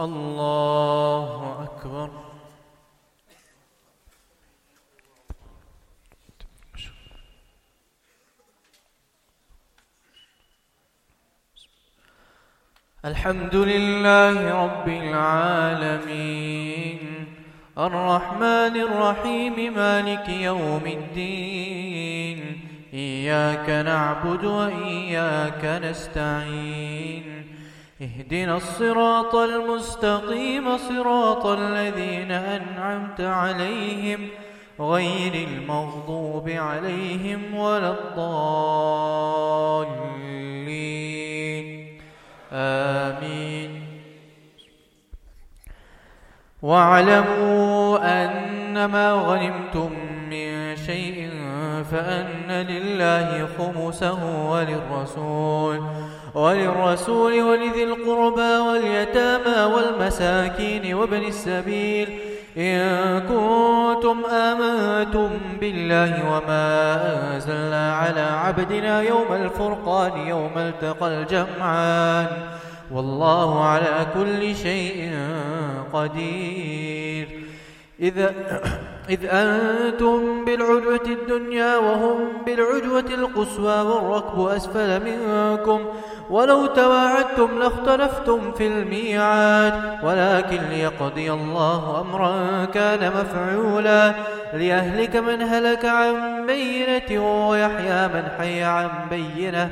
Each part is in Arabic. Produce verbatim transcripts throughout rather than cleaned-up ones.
الله أكبر. الحمد لله رب العالمين الرحمن الرحيم مالك يوم الدين إياك نعبد وإياك نستعين اهدنا الصراط المستقيم صراط الذين أنعمت عليهم غير المغضوب عليهم ولا الضالين آمين. واعلموا أنما غنمتم من شيء فأن لله خمسه وللرسول وللرسول ولذي القربى واليتامى والمساكين وابن السبيل إن كنتم آمنتم بالله وما أنزلنا على عبدنا يوم الفرقان يوم التقى الجمعان والله على كل شيء قدير. إذا إذ أنتم بالعدوة الدنيا وهم بالعدوة القصوى والركب أسفل منكم ولو تواعدتم لاختلفتم في الميعاد ولكن ليقضي الله أمرا كان مفعولا ليهلك من هلك عن بينة ويحيى من حي عن بينة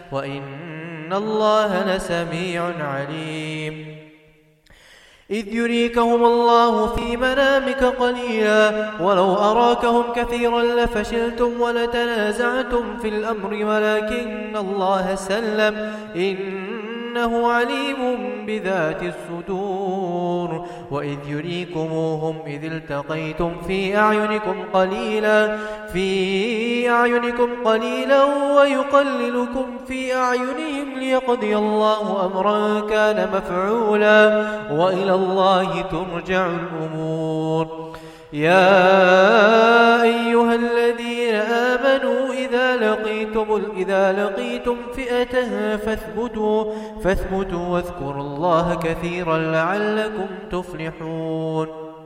وإن الله لسميع عليم. إذ يريكهم الله في منامك قليلا ولو أراكهم كثيرا لفشلتم ولتنازعتم في الأمر ولكن الله سلم إنه عليم بذات الصدور. وإذ يريكموهم إذ التقيتم في أعينكم قليلا في أعينكم قليلا ويقللكم في أعينهم ليقضي الله أمرا كان مفعولا وإلى الله ترجع الأمور. يا أيها الذين آمنوا إذا لقيتم إذا لقيتم فئة فاثبتوا فاثبتوا واذكروا الله كثيرا لعلكم تفلحون.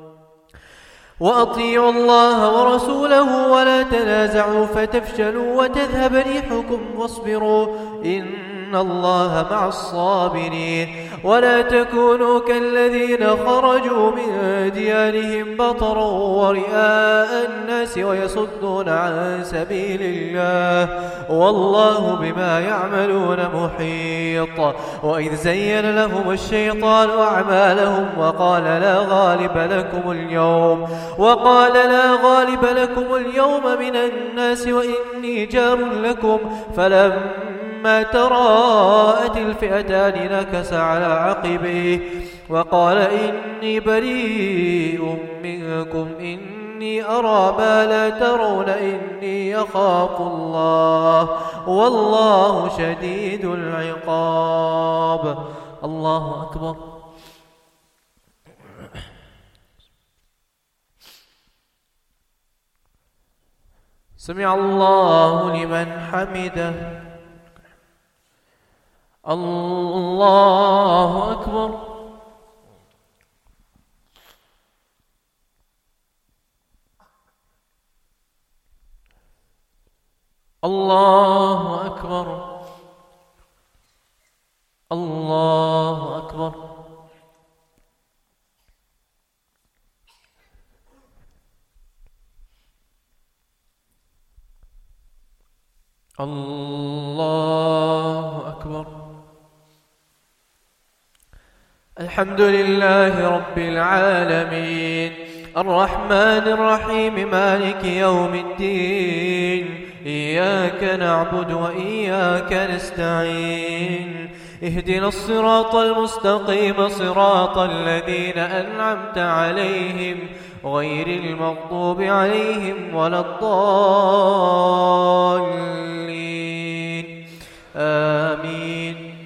وأطيعوا الله ورسوله ولا تنازعوا فتفشلوا وتذهب ريحكم واصبروا إن الله مع الصابرين. ولا تكونوا كالذين خرجوا من ديارهم بطرا ورئاء الناس ويصدون عن سبيل الله والله بما يعملون محيط. وإذ زين لهم الشيطان أعمالهم وقال لا غالب لكم اليوم وقال لا غالب لكم اليوم من الناس وإني جار لكم فلما تراءت الفئتان نكس على عقبيه وقال إني بريء منكم إني أرى ما لا ترون إني أخاف الله والله شديد العقاب. الله أكبر. سمع الله لمن حمده. الله أكبر. الله أكبر. الله أكبر. الله أكبر. الحمد لله رب العالمين الرحمن الرحيم مالك يوم الدين إياك نعبد وإياك نستعين اهدنا الصراط المستقيم صراط الذين أنعمت عليهم غير المغضوب عليهم ولا الضالين آمين.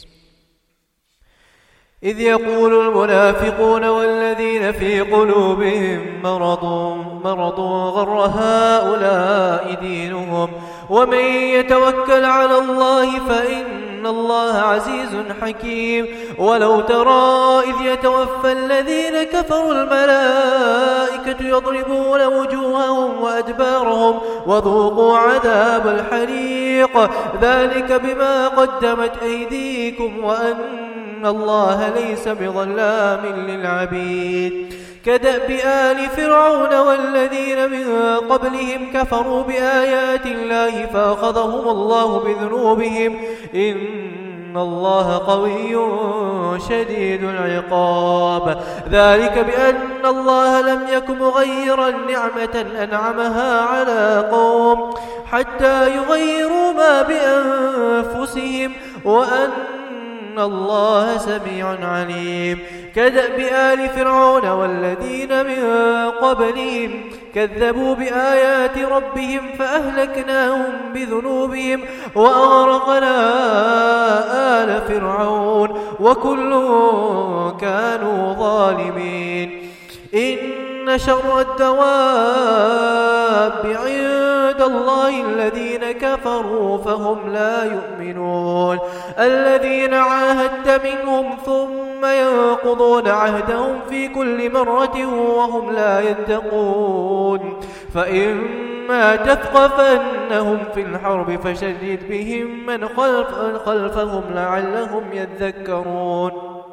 إذ يقول المنافقون والذين في قلوبهم مرض مرض غر هؤلاء دينهم ومن يتوكل على الله فإن إن الله عزيز حكيم. ولو ترى إذ يتوفى الذين كفروا الملائكة يضربون وجوههم وأدبارهم وذوقوا عذاب الحريق ذلك بما قدمت أيديكم وأن الله ليس بظلام للعبيد. كدأب آل فرعون والذين من قبلهم كفروا بآيات الله فأخذهم الله بذنوبهم إن الله قوي شديد العقاب. ذلك بأن الله لم يك مغيرا نعمة أنعمها على قوم حتى يغيروا ما بأنفسهم وأن الله سميع عليم. كدأب آل فرعون والذين من قبلهم كذبوا بآيات ربهم فأهلكناهم بذنوبهم وأغرقنا آل فرعون وكل كانوا ظالمين. إن شر الدواب عند الله الذين كفروا فهم لا يؤمنون الذين عاهدت منهم ثم ينقضون عهدهم في كل مرة وهم لا يتقون. فإما تثقفنهم في الحرب فشدد بهم من خلف خلفهم لعلهم يذكرون.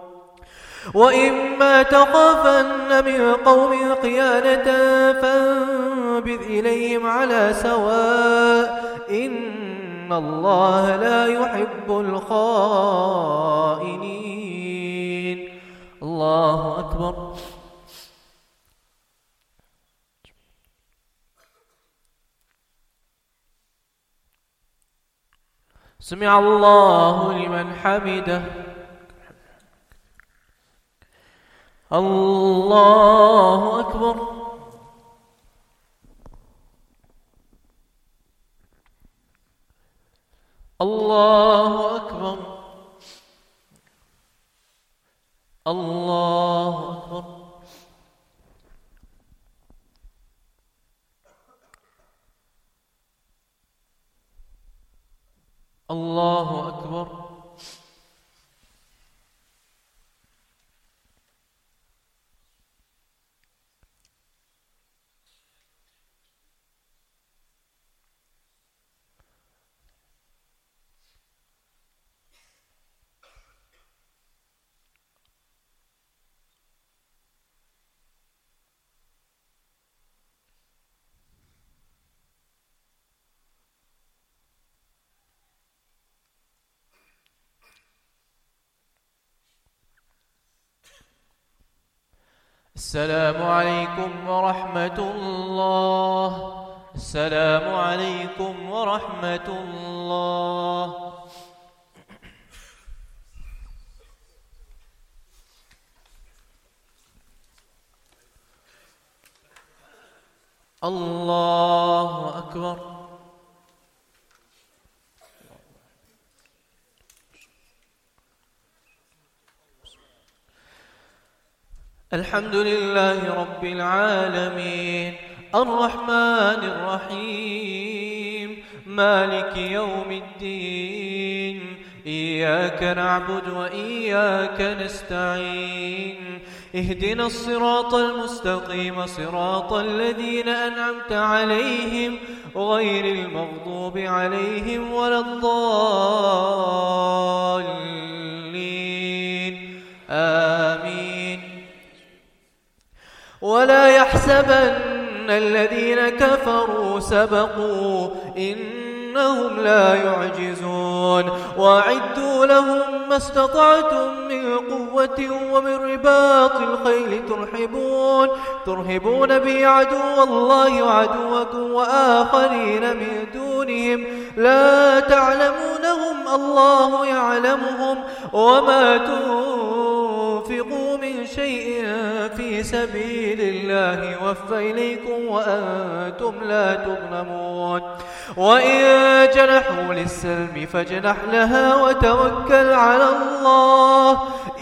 وإما تخافن من قوم خيانة فانبذ إليهم على سواء إن الله لا يحب الخائنين. الله أكبر. سمع الله لمن حمده. الله أكبر. الله أكبر. الله أكبر. الله أكبر. السلام عليكم ورحمة الله. السلام عليكم ورحمة الله. الله أكبر. الحمد لله رب العالمين الرحمن الرحيم مالك يوم الدين إياك نعبد وإياك نستعين اهدنا الصراط المستقيم صراط الذين أنعمت عليهم غير المغضوب عليهم ولا الضالين آمين. ولا يحسبن الذين كفروا سبقوا إنهم لا يعجزون وأعدوا لهم ما استطعتم من قوة ومن رباط الخيل ترهبون ترهبون به عدو الله وعدوكم وآخرين من دونهم لا تعلمونهم الله يعلمهم وما تنفقوا من شيء في سبيل الله يوفى إليكم وأنتم لا تظلمون. وإن جنحوا للسلم فاجنح لها وتوكل على الله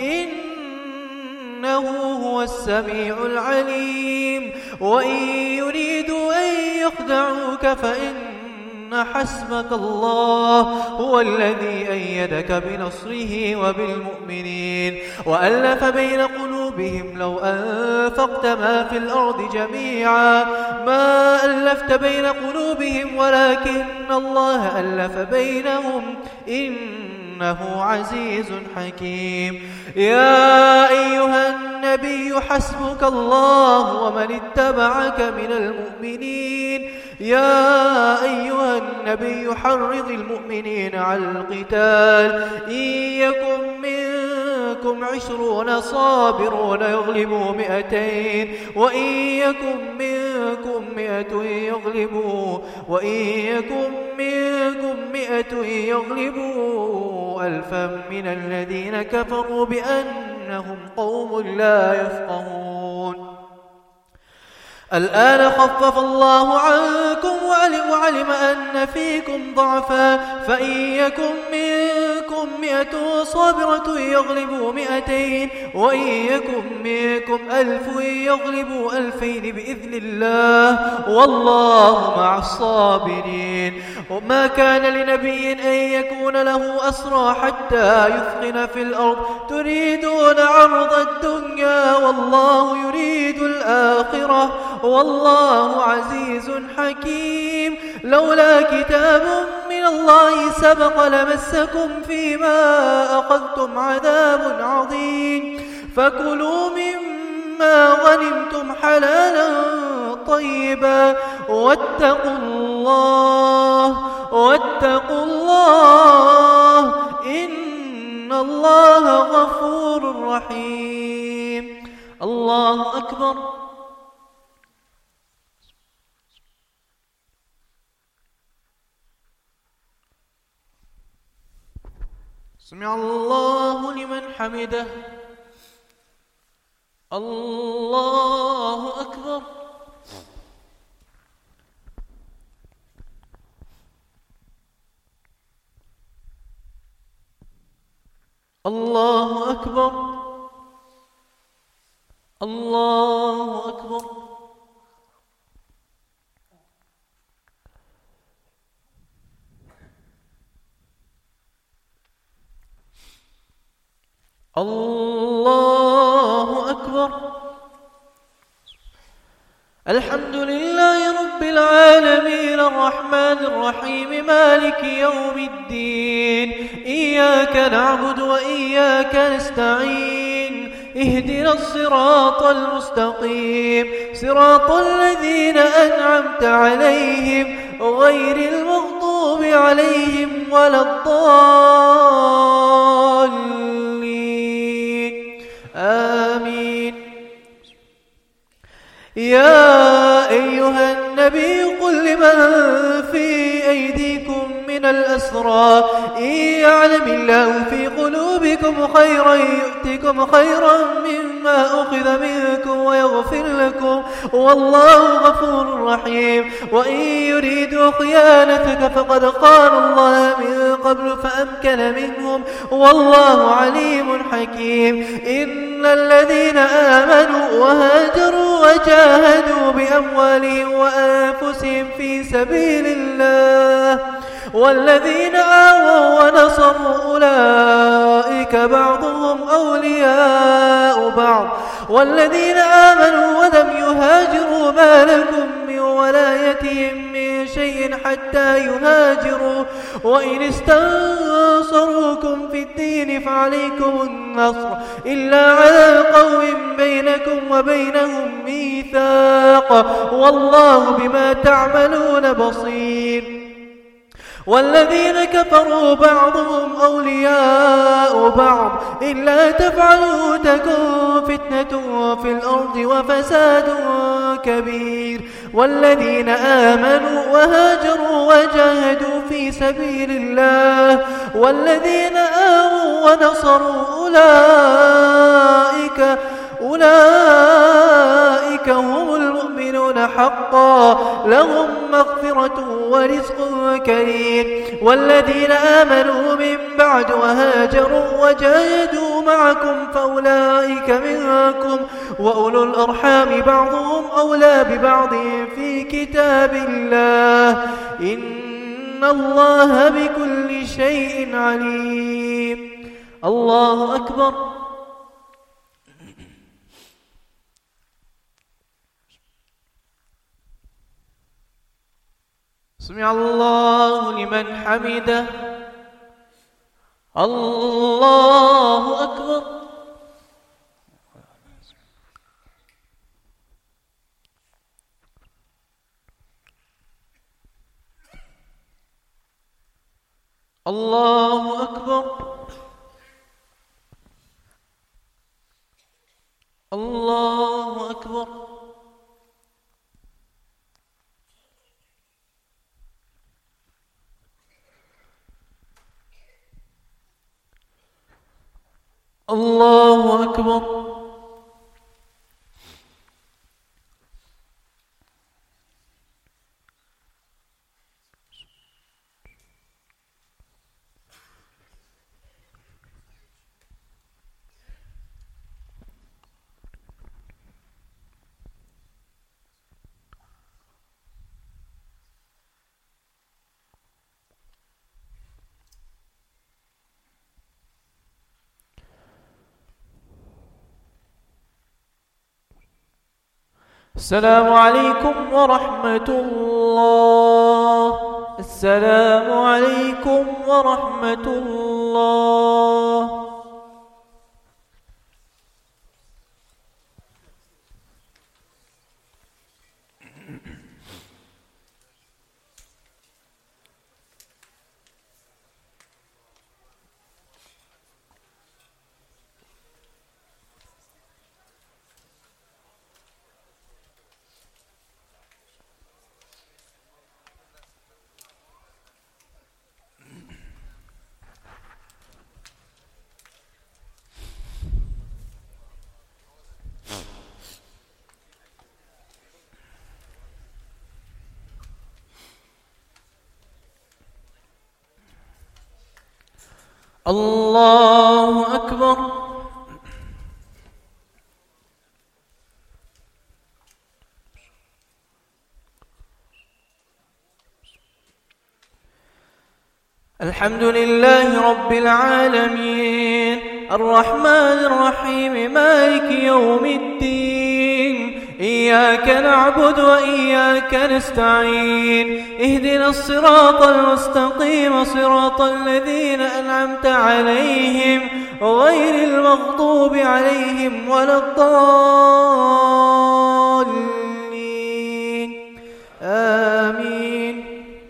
إنه هو السميع العليم. وإن يريدوا أن يخدعوك فإن حسبك الله هو الذي أيدك بنصره وبالمؤمنين وألف بين قلوبهم لو أنفقت ما في الأرض جميعا ما ألفت بين قلوبهم ولكن الله ألف بينهم إنه عزيز حكيم. يا أيها النبي حسبك الله ومن اتبعك من المؤمنين يا أيها النبي حرض المؤمنين على القتال إن يكن منكم عشرون صابرون يغلبوا مئتين وإن يكن منكم مئة يغلبوا وإن يكن منكم مئة يغلبوا ألفا من الذين كفروا بأنهم قوم لا يفقهون. الآن خفف الله عنكم وعلم, وعلم أن فيكم ضعفا فإن يكن منكم مئة صابرة يغلبوا مئتين وإن يكن منكم ألف يغلبوا ألفين بإذن الله والله مع الصابرين. وما كان لنبي أن يكون له أسرى حتى يثخن في الأرض تريدون عرض الدنيا والله يريد الآخرة والله عزيز حكيم. لولا كتاب من الله سبق لمسكم فيما أخذتم عذاب عظيم فكلوا مما غنمتم حلالا طيبا واتقوا الله واتقوا الله إن الله غفور رحيم. الله أكبر. سمع الله لمن حمده. الله أكبر. الله أكبر. الله أكبر. الله أكبر. الحمد لله رب العالمين الرحمن الرحيم مالك يوم الدين إياك نعبد وإياك نستعين اهدنا الصراط المستقيم صراط الذين أنعمت عليهم غير المغضوب عليهم ولا الضالين آمين. يا أيها النبي قل لمن في أيديكم من الأسرى إن يعلم الله في قلوبكم خيرا يؤتكم خيرا مما أخذ منكم ويغفر لكم والله غفور رحيم. وإن يريدوا خيانتك فقد خانوا الله من قبل فأمكن منهم والله عليم حكيم. إن الذين آمنوا وهاجروا وجاهدوا بأموالهم وأنفسهم في سبيل الله والذين آووا ونصروا أولئك بعضهم أولياء بعض والذين آمنوا ولم يهاجروا ما لكم من ولايتهم من شيء حتى يهاجروا وإن استنصروكم في الدين فعليكم النصر إلا على قوم بينكم وبينهم ميثاق والله بما تعملون بصير. والذين كفروا بعضهم أولياء بعض إلا تفعلوا تكن فتنة في الأرض وفساد كبير. والذين آمنوا وهاجروا وجاهدوا في سبيل الله والذين آووا ونصروا أولئك أولئك هم المؤمنون حقا لهم مغفرة ورزق كريم. والذين آمنوا من بعد وهاجروا وجاهدوا معكم فأولئك منكم وأولو الأرحام بعضهم أولى ببعض في كتاب الله إن إن الله بكل شيء عليم. الله أكبر. سمع الله لمن حمده. الله أكبر. الله أكبر. الله أكبر. الله أكبر. السلام عليكم ورحمة الله. السلام عليكم ورحمة الله. الله أكبر. الحمد لله رب العالمين الرحمن الرحيم مالك يوم الدين إياك نعبد وإياك نستعين اهدنا الصراط المستقيم صراط الذين أنعمت عليهم غير المغضوب عليهم ولا الضالين آمين.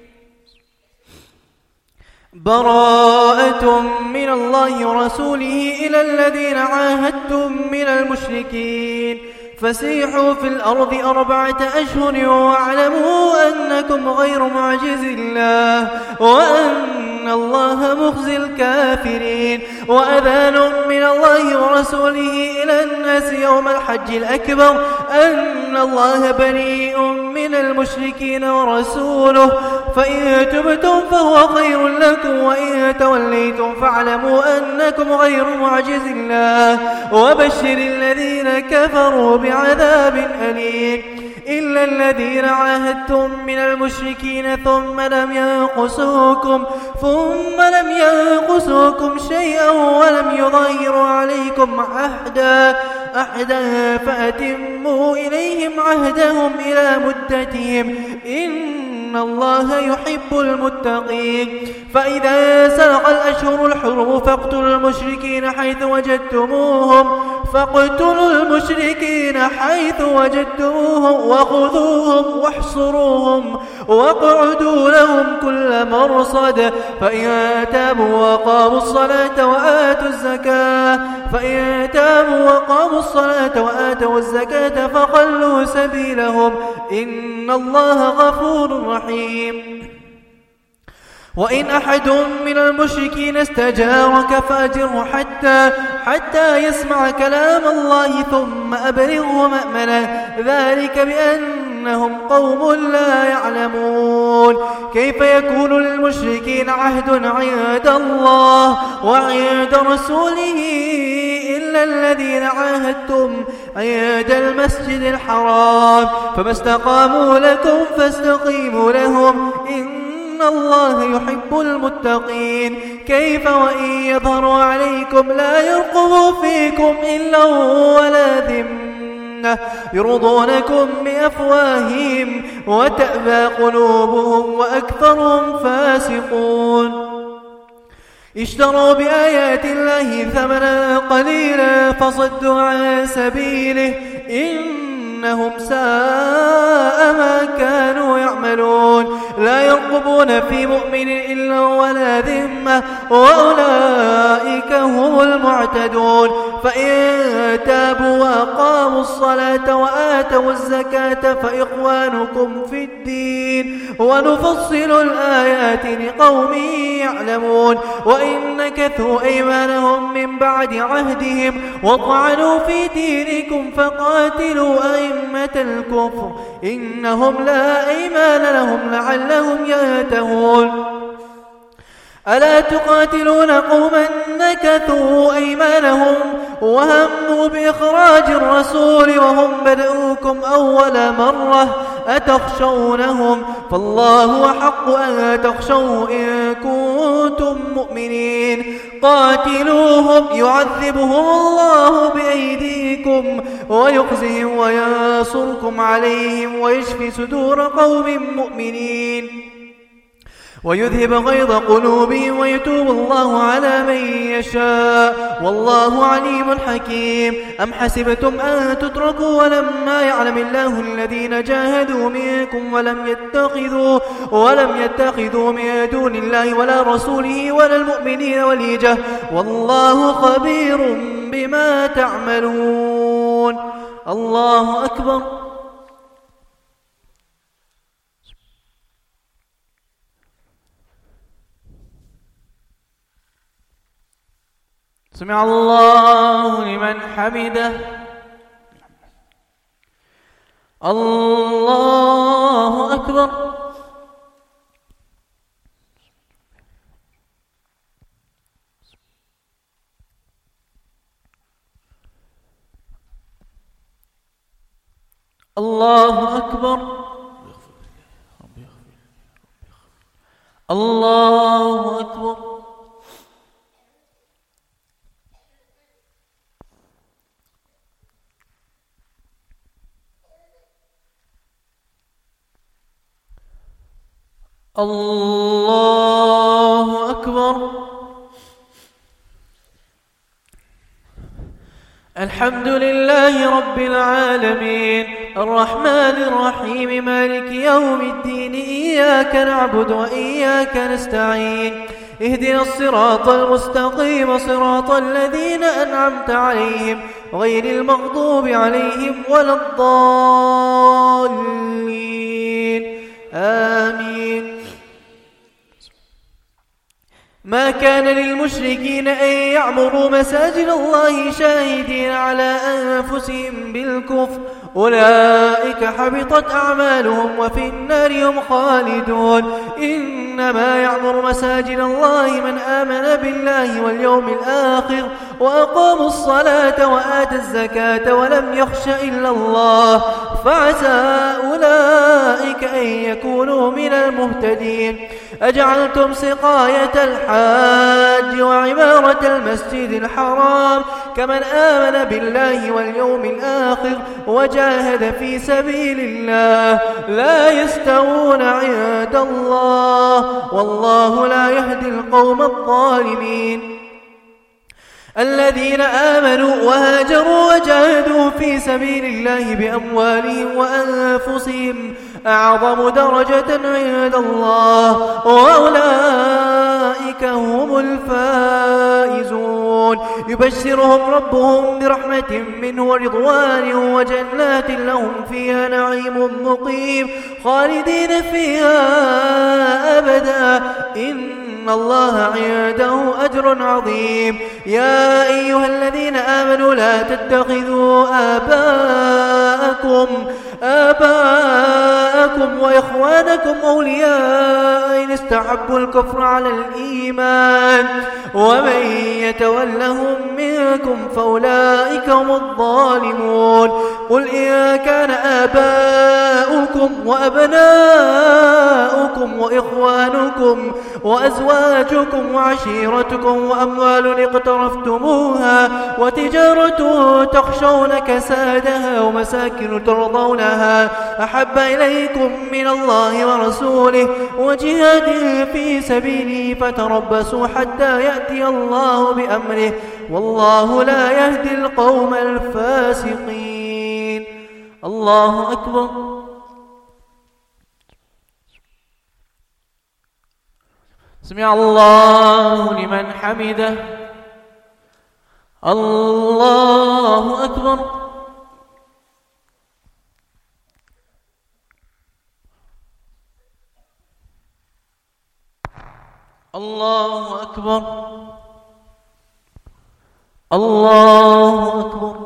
براءة من الله ورسوله إلى الذين عاهدتم من المشركين فسيحوا في الأرض أربعة أشهر واعلموا أنكم غير معجز الله وأن الله مخزي الكافرين. وأذان من الله ورسوله إلى الناس يوم الحج الأكبر أن الله بريء من المشركين ورسوله فإن تبتم فهو خير لكم وإن توليتم فاعلموا أنكم غير معجز الله وبشر الذين كفروا بعذاب أليم. إلا الذين عاهدتم من المشركين ثم لم ينقصوكم ثم لم ينقصوكم شيئا ولم يظاهروا عليكم عهدا أحدا فأتموا إليهم عهدهم إلى مدتهم إن الله يحب المتقين. فإذا سرق الأشهر الحرم فاقتلوا المشركين حيث وجدتموهم فاقتلوا المشركين حيث وجدتموهم وخذوهم واحصروهم واقعدوا لهم كل مرصد فإن تابوا وقاموا الصلاة وآتوا الزكاة فإن تابوا وقاموا الصلاة وآتوا الزكاة فخلوا سبيلهم إن الله غفور رحيم. وإن أحد من المشركين استجارك فأجره حتى حتى يسمع كلام الله ثم أبلغه مأمنه ذلك بأنهم قوم لا يعلمون. كيف يكون للمشركين عهد عند الله وعند رسوله إلا الذين عاهدتم عند المسجد الحرام فما استقاموا لكم فاستقيموا لهم إن الله يحب المتقين. كيف وإن يظهروا عليكم لا يرقبوا فيكم إلا ولا ذمة يرضونكم بأفواههم وتأبى قلوبهم وأكثرهم فاسقون. اشتروا بآيات الله ثمنا قليلا فصدوا عن سبيله إنهم ساء ما كانوا يعملون. لا يرقبون في مؤمن إلا ولا ذمة وأولئك هم المعتدون. فإن تابوا وأقاموا الصلاة وآتوا الزكاة فإخوانكم في الدين ونفصل الآيات لقوم يعلمون. وإن نكثوا أيمانهم من بعد عهدهم وطعنوا في دينكم فقاتلوا أئمة الكفر إنهم لا أيمان لهم لعلهم ينتهون. ألا تقاتلون قوما نكثوا أيمانهم وهموا بإخراج الرسول وهم بدؤوكم أول مرة أتخشونهم فالله أحق أن تخشوه إن كنتم مؤمنين. قاتلوهم يعذبهم الله بأيديكم ويخزهم وينصركم عليهم ويشفي صدور قوم مؤمنين ويذهب غيظ قلوبهم ويتوب الله على من يشاء والله عليم حكيم. أم حسبتم أن تتركوا ولما يعلم الله الذين جاهدوا منكم ولم يتخذوا ولم يتخذوا من دون الله ولا رسوله ولا المؤمنين وليجة والله خبير بما تعملون. الله أكبر. سمع الله لمن حمده. الله أكبر. الله أكبر. الله أكبر. الله أكبر. الحمد لله رب العالمين الرحمن الرحيم مالك يوم الدين إياك نعبد وإياك نستعين اهدنا الصراط المستقيم صراط الذين أنعمت عليهم غير المغضوب عليهم ولا الضالين آمين. ما كان للمشركين أن يعمروا مساجد الله شاهدين على أنفسهم بالكفر أولئك حبطت أعمالهم وفي النار هم خالدون. إنما يعمر مساجد الله من آمن بالله واليوم الآخر وأقاموا الصلاة وآتوا الزكاة ولم يخش إلا الله فعسى أولئك أن يكونوا من المهتدين. أجعلتم سقاية الحاج وعمارة المسجد الحرام كمن آمن بالله واليوم الآخر وجاهد في سبيل الله لا يستوون عند الله والله لا يهدي القوم الظالمين. الذين آمنوا وهاجروا وجاهدوا في سبيل الله بأموالهم وأنفسهم أعظم درجة عند الله وأولئك هم الفائزون. يبشرهم ربهم برحمة منه ورضوان وجنات لهم فيها نعيم مقيم خالدين فيها أبدا إن الله عنده أجر عظيم. يا أيها الذين آمنوا لا تتخذوا آباءكم آباءكم أبناءكم وإخوانكم أولياء إن استحبوا الكفر على الإيمان ومن يتولهم منكم فأولئك هم الظالمون قل إن كان آباؤكم وأبناؤكم وإخوانكم وأزواجكم وعشيرتكم وأموال اقترفتموها وتجارة تخشون كسادها ومساكن ترضونها أحب إليكم من الله ورسوله وجهاد في سبيله فتربصوا حتى يأتي الله بأمره والله لا يهدي القوم الفاسقين. الله أكبر. سمع الله لمن حمده. الله أكبر. الله أكبر. الله أكبر.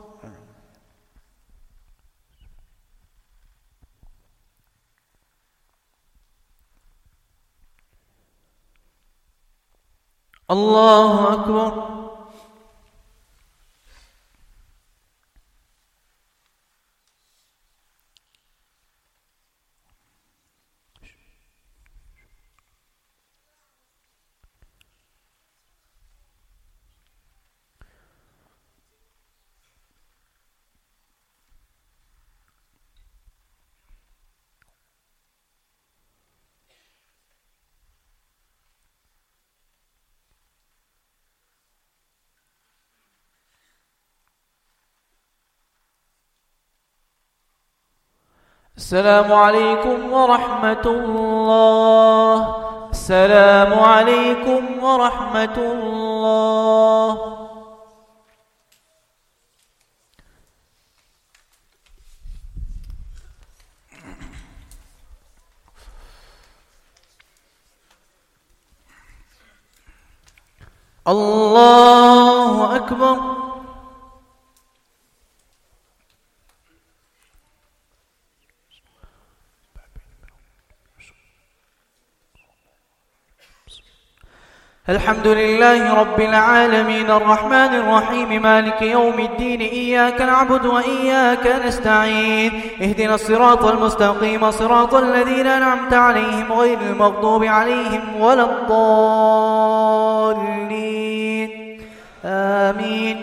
الله أكبر. السلام عليكم ورحمة الله. السلام عليكم ورحمة الله. الله أكبر. الحمد لله رب العالمين الرحمن الرحيم مالك يوم الدين إياك نعبد وإياك نستعين اهدنا الصراط المستقيم صراط الذين أنعمت عليهم غير المغضوب عليهم ولا الضالين آمين.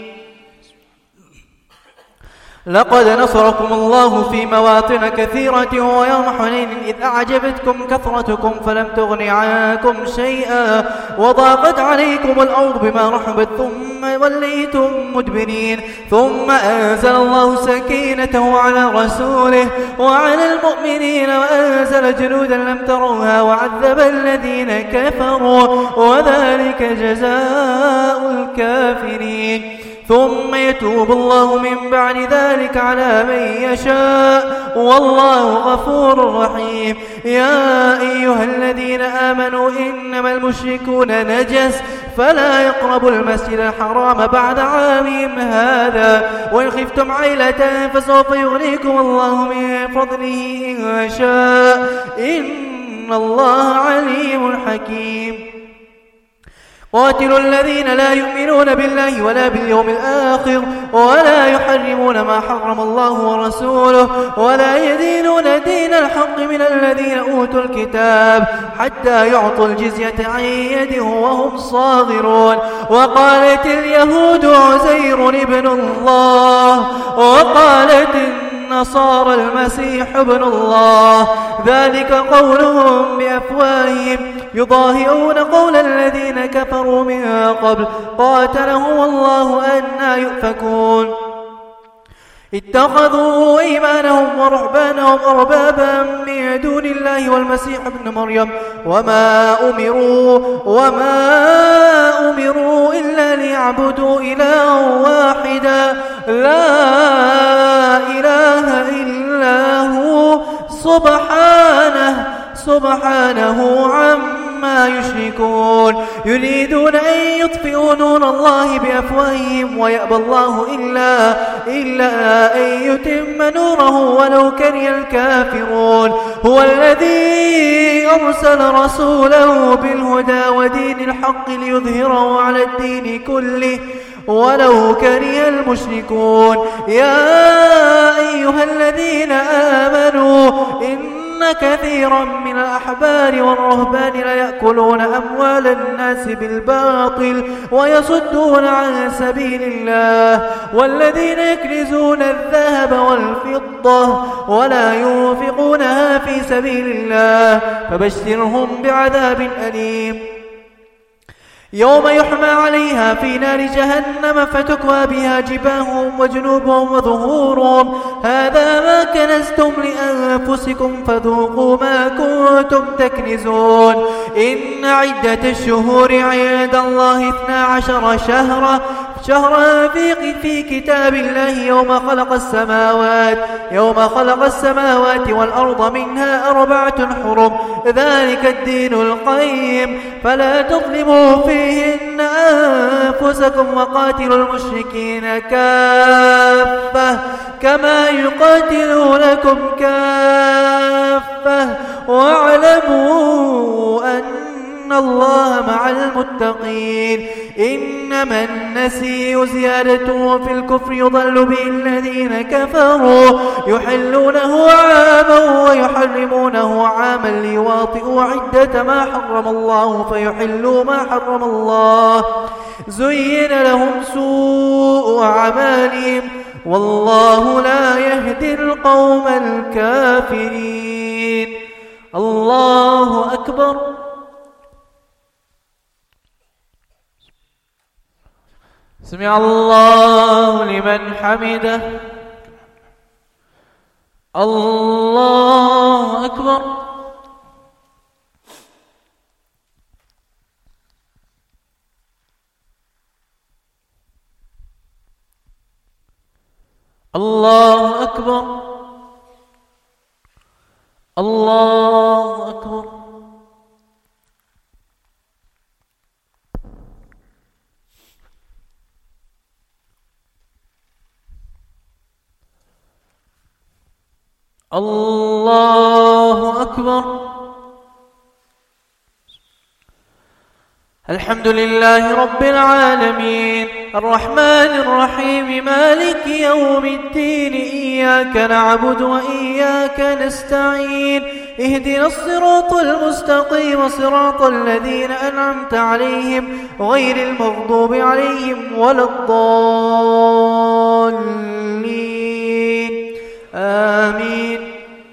لقد نصركم الله في مواطن كثيرة ويوم حنين إذ أعجبتكم كثرتكم فلم تغن عنكم شيئا وضاقت عليكم الأرض بما رحبت ثم وليتم مدبرين ثم أنزل الله سكينته على رسوله وعلى المؤمنين وأنزل جنودا لم تروها وعذب الذين كفروا وذلك جزاء الكافرين ثم يتوب الله من بعد ذلك على من يشاء والله غفور رحيم. يا أيها الذين آمنوا إنما المشركون نجس فلا يقربوا المسجد الحرام بعد عامهم هذا وإن خفتم عيلة فسوف يغنيكم الله من فضله إن شاء إن الله عليم حكيم. قاتلوا الذين لا يؤمنون بالله ولا باليوم الآخر ولا يحرمون ما حرم الله ورسوله ولا يدينون دين الحق من الذين أوتوا الكتاب حتى يعطوا الجزية عن يد وهم صاغرون. وقالت اليهود عزير ابن الله وقالت النصارى المسيح ابن الله ذلك قولهم بأفواههم يضاهئون قول الذين كفروا من قبل قاتلهم الله أنى يؤفكون. اتخذوا إيمانهم ورهبانهم أربابا من دون الله والمسيح ابن مريم وما أمروا وما أمروا إلا ليعبدوا إلها واحدا لا إله إلا هو سبحانه سبحانه عما عما يشركون يريدون أن يطفئوا نور الله بأفواههم ويأبى الله إلا, إلا أن يتم نوره ولو كره الكافرون هو الذي أرسل رسوله بالهدى ودين الحق ليظهره على الدين كله ولو كره المشركون يا أيها الذين آمنوا إن كثيرا من الأحبار والرهبان ليأكلون أموال الناس بالباطل ويصدون عن سبيل الله والذين يكنزون الذهب والفضة ولا ينفقونها في سبيل الله فبشرهم بعذاب أليم يوم يحمى عليها في نار جهنم فتكوى بها جباههم وجنوبهم وظهورهم هذا ما كنزتم لأنفسكم فذوقوا ما كنتم تكنزون إن عدة الشهور عند الله اثنا عشر شهرا شهرا في, في كتاب الله يوم خلق السماوات يوم خلق السماوات والأرض منها أربعة حرم ذلك الدين القيم فلا تظلموا فيهن أنفسكم وقاتلوا المشركين كافة كما يقاتلونكم كافة واعلموا أن إن الله مع المتقين إنما النسيء زيادة في الكفر يضل به الذين كفروا يحلونه عاما ويحرمونه عاما ليواطئوا عدة ما حرم الله فيحلوا ما حرم الله زين لهم سوء أعمالهم والله لا يهدي القوم الكافرين الله أكبر سمع الله لمن حمده الله أكبر الله أكبر الله أكبر الله أكبر الحمد لله رب العالمين الرحمن الرحيم مالك يوم الدين إياك نعبد وإياك نستعين اهدنا الصراط المستقيم صراط الذين أنعمت عليهم غير المغضوب عليهم ولا الضالين آمين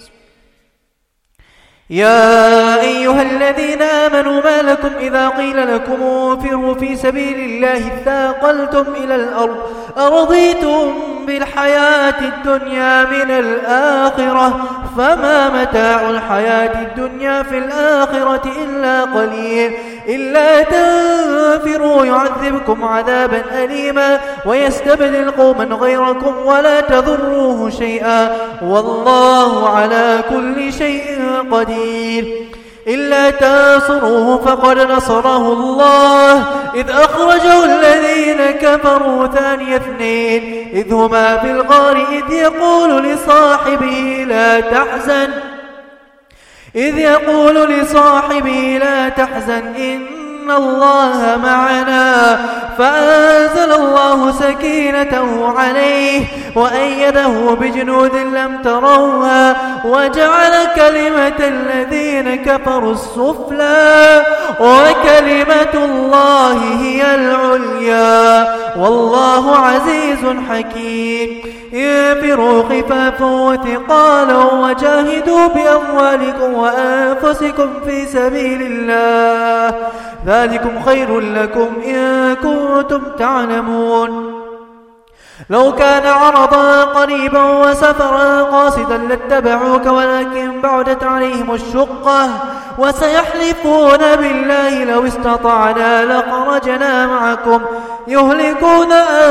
يا أيها الذين آمنوا ما لكم إذا قيل لكم انفروا في سبيل الله اثاقلتم إلى الأرض أرضيتم بالحياة الدنيا من الآخرة فما متاع الحياة الدنيا في الآخرة إلا قليل إلا تنفروا يعذبكم عذابا أليما ويستبدل قوما غيركم ولا تضروه شيئا والله على كل شيء قدير إلا تنصروه فقد نصره الله إذ أخرجه الذين كفروا ثاني اثنين إذ هما في الغار إذ يقول لصاحبه لا تحزن إذ يقول لصاحبه لا تحزن إن الله معنا فأنزل الله سكينته عليه وأيده بجنود لم تروها وجعل كلمة الذين كفروا السفلى وكلمة الله هي العليا والله عزيز حكيم انفروا خفافا وثقالا وجاهدوا بأموالكم وأنفسكم في سبيل الله ذلكم خير لكم إن كنتم تعلمون لو كان عرضا قريبا وسفرا قاصدا لاتبعوك ولكن بعدت عليهم الشقة وسيحلفون بالله لو استطعنا لخرجنا معكم يهلكون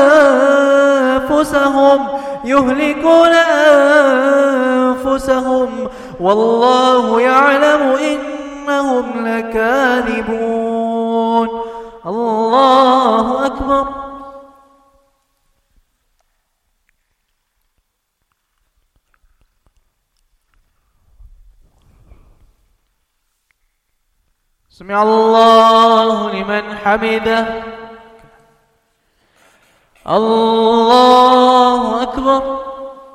أنفسهم يهلكون أنفسهم والله يعلم إن إنهم لكاذبون. الله أكبر. سمع الله لمن حمده. الله أكبر.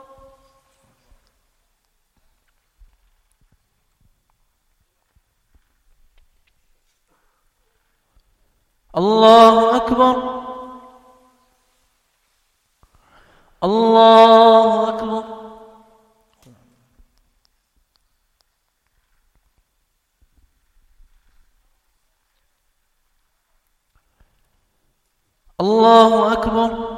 الله أكبر. الله أكبر. الله أكبر.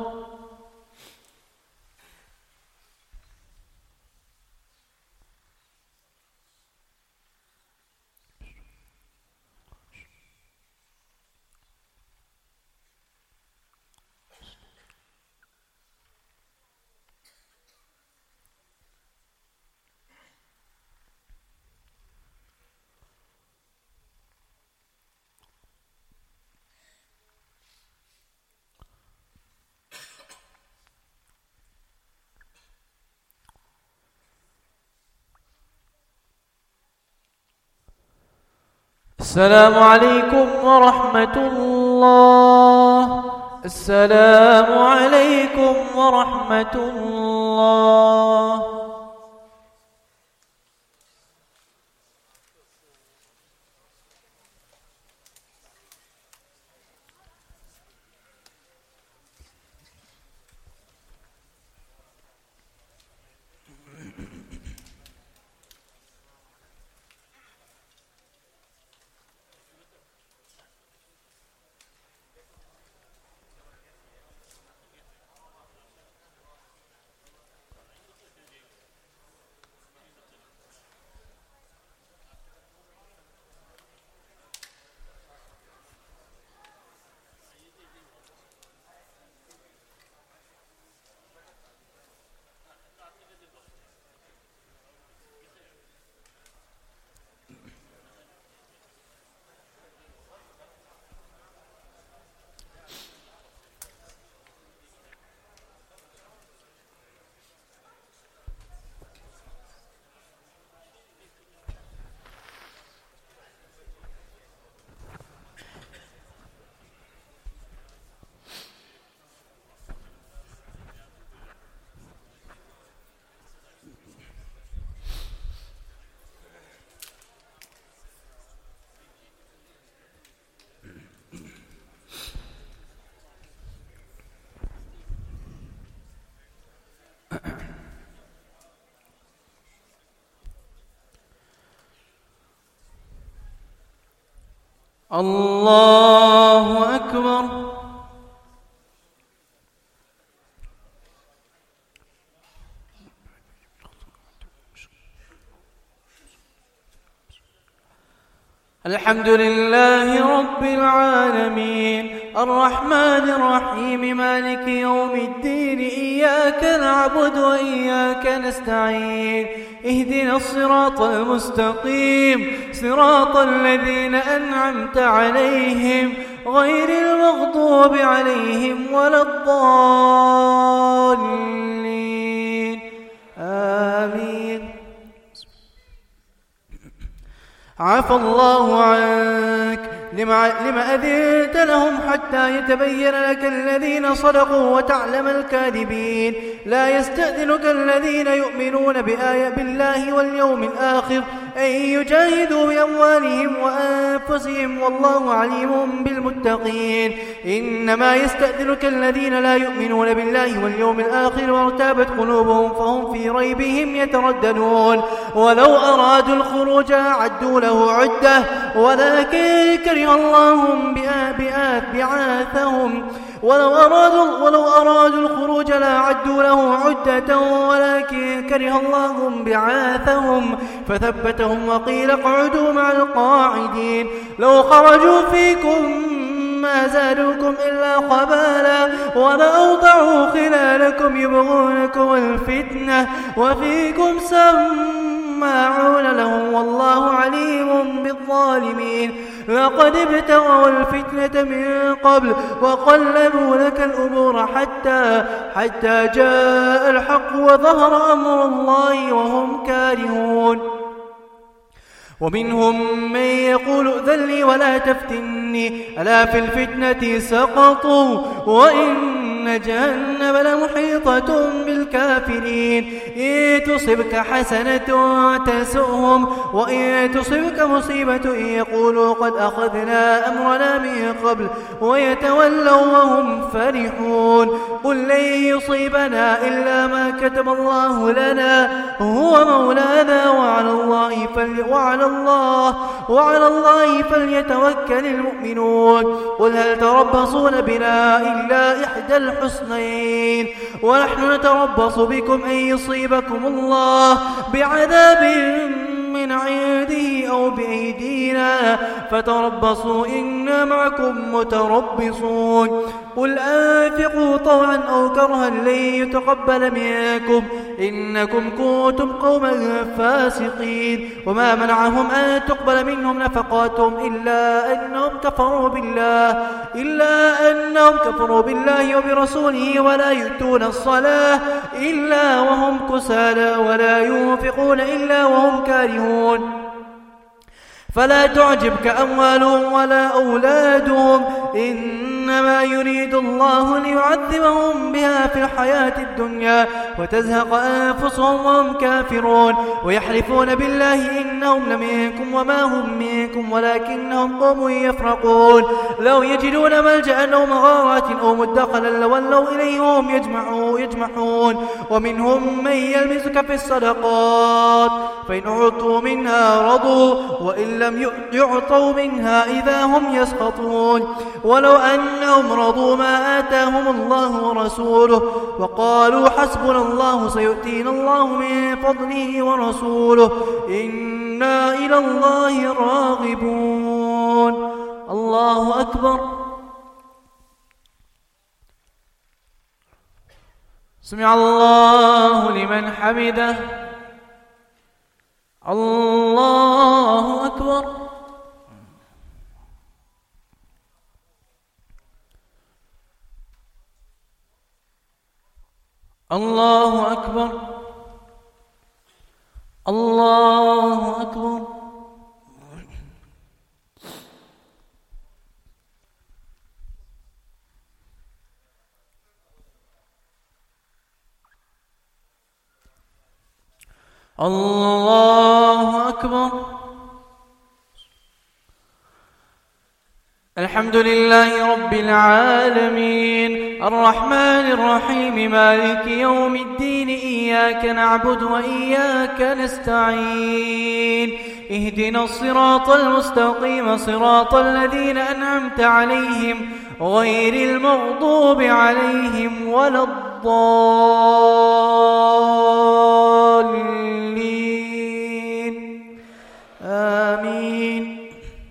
السلام عليكم ورحمة الله. السلام عليكم ورحمة الله. الله أكبر. الحمد لله رب العالمين الرحمن الرحيم مالك يوم الدين إياك نعبد وإياك نستعين اهدنا الصراط المستقيم صراط الذين أنعمت عليهم غير المغضوب عليهم ولا الضالين آمين. عفى الله عنك لما, لما أذنت لهم حتى يتبين لك الذين صدقوا وتعلم الكاذبين. لا يستأذنك الذين يؤمنون بآية بالله واليوم الآخر أن يجاهدوا بأموالهم وأنفسهم والله عليم بالمتقين. إنما يستأذنك الذين لا يؤمنون بالله واليوم الآخر وارتابت قلوبهم فهم في ريبهم يترددون. ولو أرادوا الخروج أعدوا له عدة ولكن كره الله بعاثهم ولو أرادوا, ولو أرادوا الخروج لأعدوا له عدة ولكن كره الله بعاثهم فثبتهم وقيل اقعدوا مع القاعدين. لو خرجوا فيكم ما زادوكم إلا خبالا ولأوضعوا خلالكم يبغونكم الفتنة وفيكم سماعون سماعون لهم والله عليم بالظالمين لقد ابتغوا الفتنة من قبل وقلبوا لك الأمور حتى حتى جاء الحق وظهر أمر الله وهم كارهون ومنهم من يقول ائذن لي ولا تفتني ألا في الفتنة سقطوا وإن جهنم لمحيطة بالكافرين إن تصبك حسنة تسؤهم وإن تصبك مصيبة يقولوا قد أخذنا أمرنا من قبل ويتولوا وهم فرحون قل لن يصيبنا إلا ما كتب الله لنا هو مولانا وعلى الله فل وعلى الله وعلى الله فليتوكل المؤمنون قل هل تربصون بنا إلا إحدى الحسنين ونحن نتربص بكم أن يصيبكم الله بعذاب من عنده أو بأيدينا فتربصوا إنا معكم متربصون قل أنفقوا طوعا أو كرها لن يتقبل منكم إنكم كنتم قوما فاسقين وما منعهم أن تقبل منهم نفقاتهم إلا أنهم كفروا بالله إلا أنهم كفروا بالله وبرسوله ولا يؤتون الصلاة إلا وهم كسالى ولا ينفقون إلا وهم كارهون فلا تعجبك أموالهم ولا أولادهم إنما يريد الله ليعذبهم بها في الحياة الدنيا وتزهق أنفسهم وهم كافرون ويحلفون بالله إنهم لمنكم وما هم منكم ولكنهم قوم يفرقون لو يجدون ملجأ أو مغارات أو مدخلا لولوا إليه وهم يجمحون ومنهم من يلمسك في الصدقات فإن أعطوا منها رضوا وإن لم يعطوا منها إذا هم يسخطون ولو أنهم رضوا ما آتاهم الله ورسوله وقالوا حسبنا الله سيؤتينا الله من فضله ورسوله إنا إلى الله راغبون الله أكبر سمع الله لمن حمده الله أكبر الله أكبر الله أكبر الله أكبر الحمد لله رب العالمين الرحمن الرحيم مالك يوم الدين إياك نعبد وإياك نستعين اهدنا الصراط المستقيم صراط الذين أنعمت عليهم غير المغضوب عليهم ولا الضالين آمين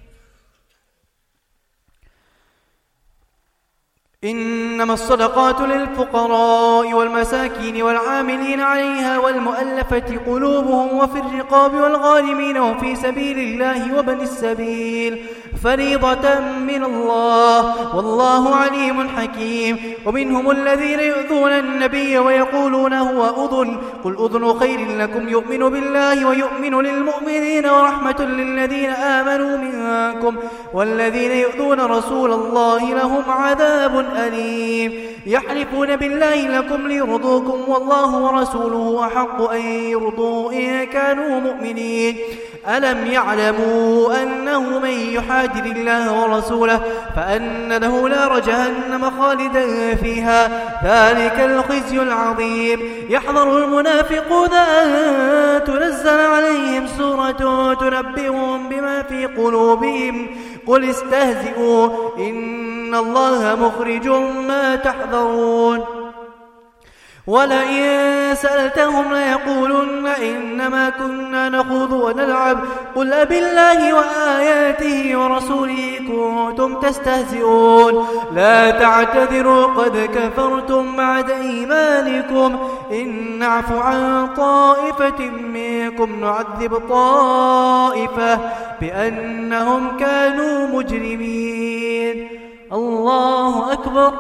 إنما الصدقات للفقراء والمساكين والعاملين عليها والمؤلفة قلوبهم وفي الرقاب والغارمين وفي سبيل الله وابن السبيل فريضة من الله والله عليم حكيم ومنهم الذين يؤذون النبي ويقولون هو أذن قل أذن خير لكم يؤمن بالله ويؤمن للمؤمنين ورحمة للذين آمنوا منكم والذين يؤذون رسول الله لهم عذاب أليم يحلفون بالله لكم ليرضوكم والله ورسوله أحق أن يرضوا إن كانوا مؤمنين ألم يعلموا أنه من يحادد الله ورسوله فأن له نار جهنم خالدا فيها ذلك الخزي العظيم يحذر المنافقون أن تنزل عليهم سورة تنبئهم بما في قلوبهم قل استهزئوا إن الله مخرج ما تحذرون ولئن سألتهم ليقولن إنما كنا نخوض ونلعب قل أبالله وآياته ورسوله كنتم تستهزئون لا تعتذروا قد كفرتم بعد إيمانكم إن نعف عن طائفة منكم نعذب طائفة بأنهم كانوا مجرمين. الله أكبر.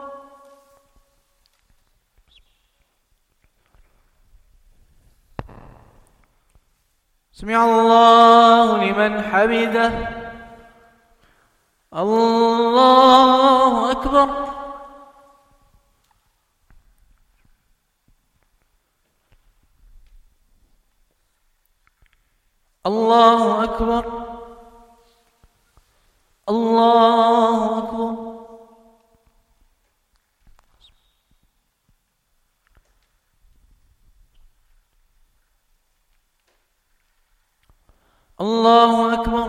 سمع الله لمن حمده. الله أكبر. الله أكبر. الله أكبر. الله أكبر.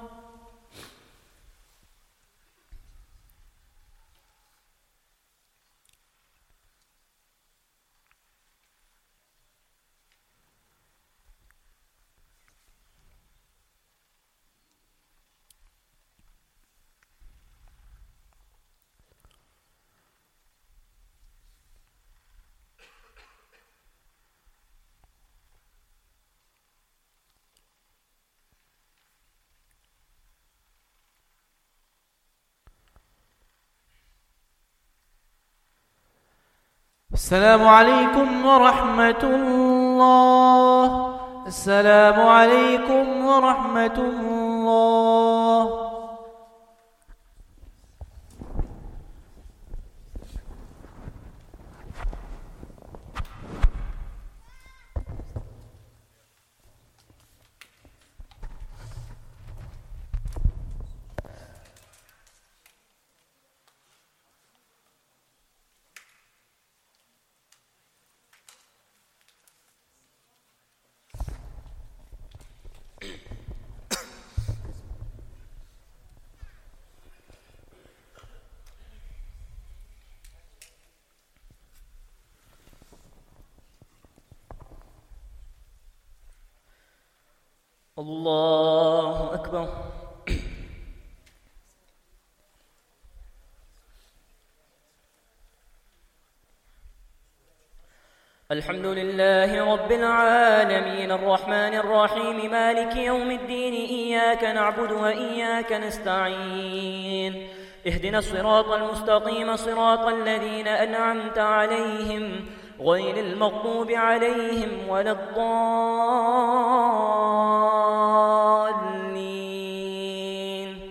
السلام عليكم ورحمة الله. السلام عليكم ورحمة الله. الله أكبر. الحمد لله رب العالمين الرحمن الرحيم مالك يوم الدين إياك نعبد وإياك نستعين اهدنا الصراط المستقيم صراط الذين أنعمت عليهم غير المغضوب عليهم ولا الضالين.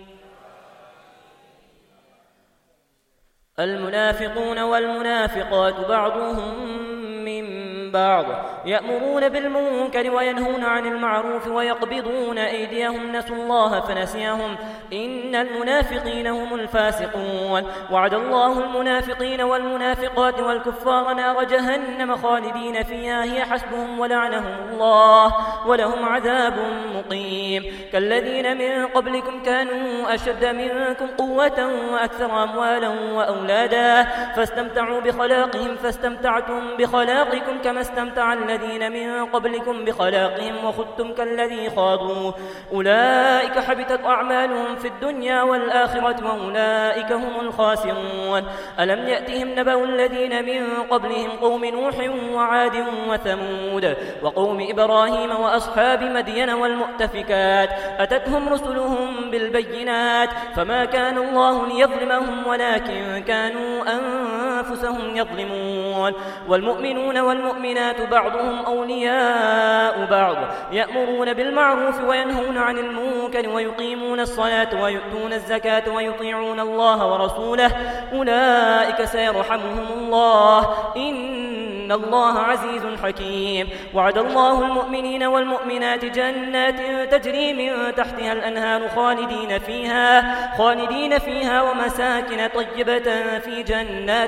المنافقون والمنافقات بعضهم من بعض يأمرون بالمنكر وينهون عن المعروف ويقبضون أيديهم نسوا الله فنسيهم إن المنافقين هم الفاسقون. وعد الله المنافقين والمنافقات والكفار نار جهنم خالدين فيها هي حسبهم ولعنهم الله ولهم عذاب مقيم. كالذين من قبلكم كانوا أشد منكم قوة وأكثر أموالا وأولادا فاستمتعوا بخلاقهم فاستمتعتم بخلاقكم كما استمتع الذين من قبلكم بخلاقهم وخذتم كالذي خاضوا أولئك حبطت أعمالهم في الدنيا والآخرة وأولئك هم الخاسرون. ألم يأتهم نبأ الذين من قبلهم قوم نوح وعاد وثمود وقوم إبراهيم وأصحاب مدين والمؤتفكات أتتهم رسلهم بالبينات فما كان الله ليظلمهم ولكن كانوا أنفسهم يظلمون. والمؤمنون والمؤمنات بعضهم أولياء بعض يأمرون بالمعروف وينهون عن المنكر ويقيمون الصلاة ويؤتون الزكاة ويطيعون الله ورسوله أولئك سيرحمهم الله إن الله عزيز حكيم. وعد الله المؤمنين والمؤمنات جنات تجري من تحتها الأنهار خالدين فيها خالدين فيها ومساكن طيبة في جنات عدن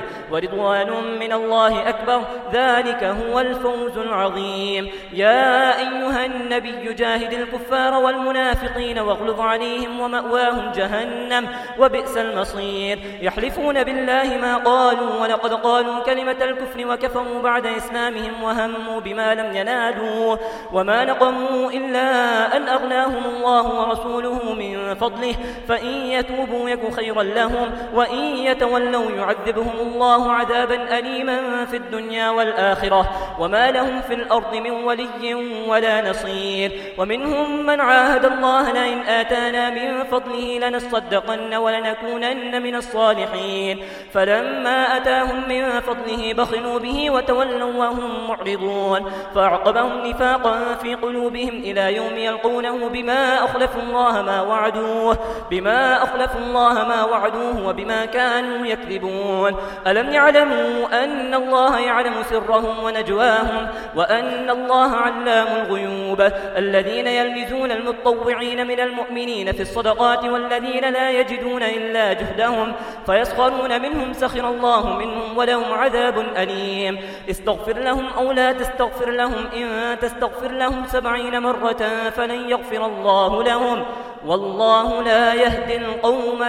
ورضوان من الله أكبر، ذلك هو الفوز العظيم. يا أيها النبي جاهد الكفار والمنافقين واغلظ عليهم ومأواهم جهنم وبئس المصير. يحلفون بالله ما قالوا ولقد قالوا كلمة الكفر وكفروا بعد إسلامهم وهموا بما لم ينالوا وما نقموا إلا أن أغناهم الله ورسوله من فضله، فإن يتوبوا يك خيرا لهم وإن يتولوا يعذبهم الله عذابا أليما في الدنيا والآخرة وما لهم في الأرض من ولي ولا نصير. ومنهم من عاهد الله لئن آتانا من فضله لنصدقن ولنكونن من الصالحين، فلما أتاهم من فضله بخلوا به وتولوا وهم معرضون، فأعقبهم نفاقا في قلوبهم إلى يوم يلقونه بما أخلفوا الله ما وعدوه بما أخلفوا الله ما وعدوه وبما كانوا يكذبون. ألم يعلموا أن الله يعلم سرهم ونجواهم وأن الله علام الغيوب؟ الذين يلمزون المتطوعين من المؤمنين في الصدقات والذين لا يجدون إلا جهدهم فيسخرون منهم سخر الله منهم ولهم عذاب أليم. استغفر لهم أو لا تستغفر لهم إن تستغفر لهم سبعين مرة فلن يغفر الله لهم والله لا يهدي القوم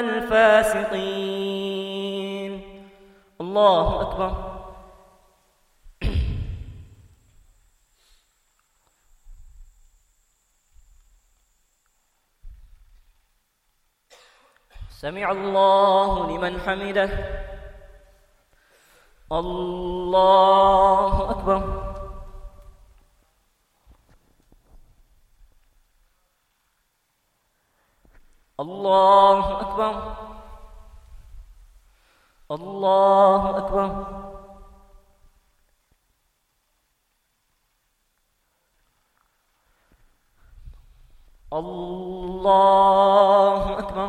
الفاسقين. الله أكبر. سمع الله لمن حمده. الله أكبر. الله أكبر. الله أكبر. الله أكبر.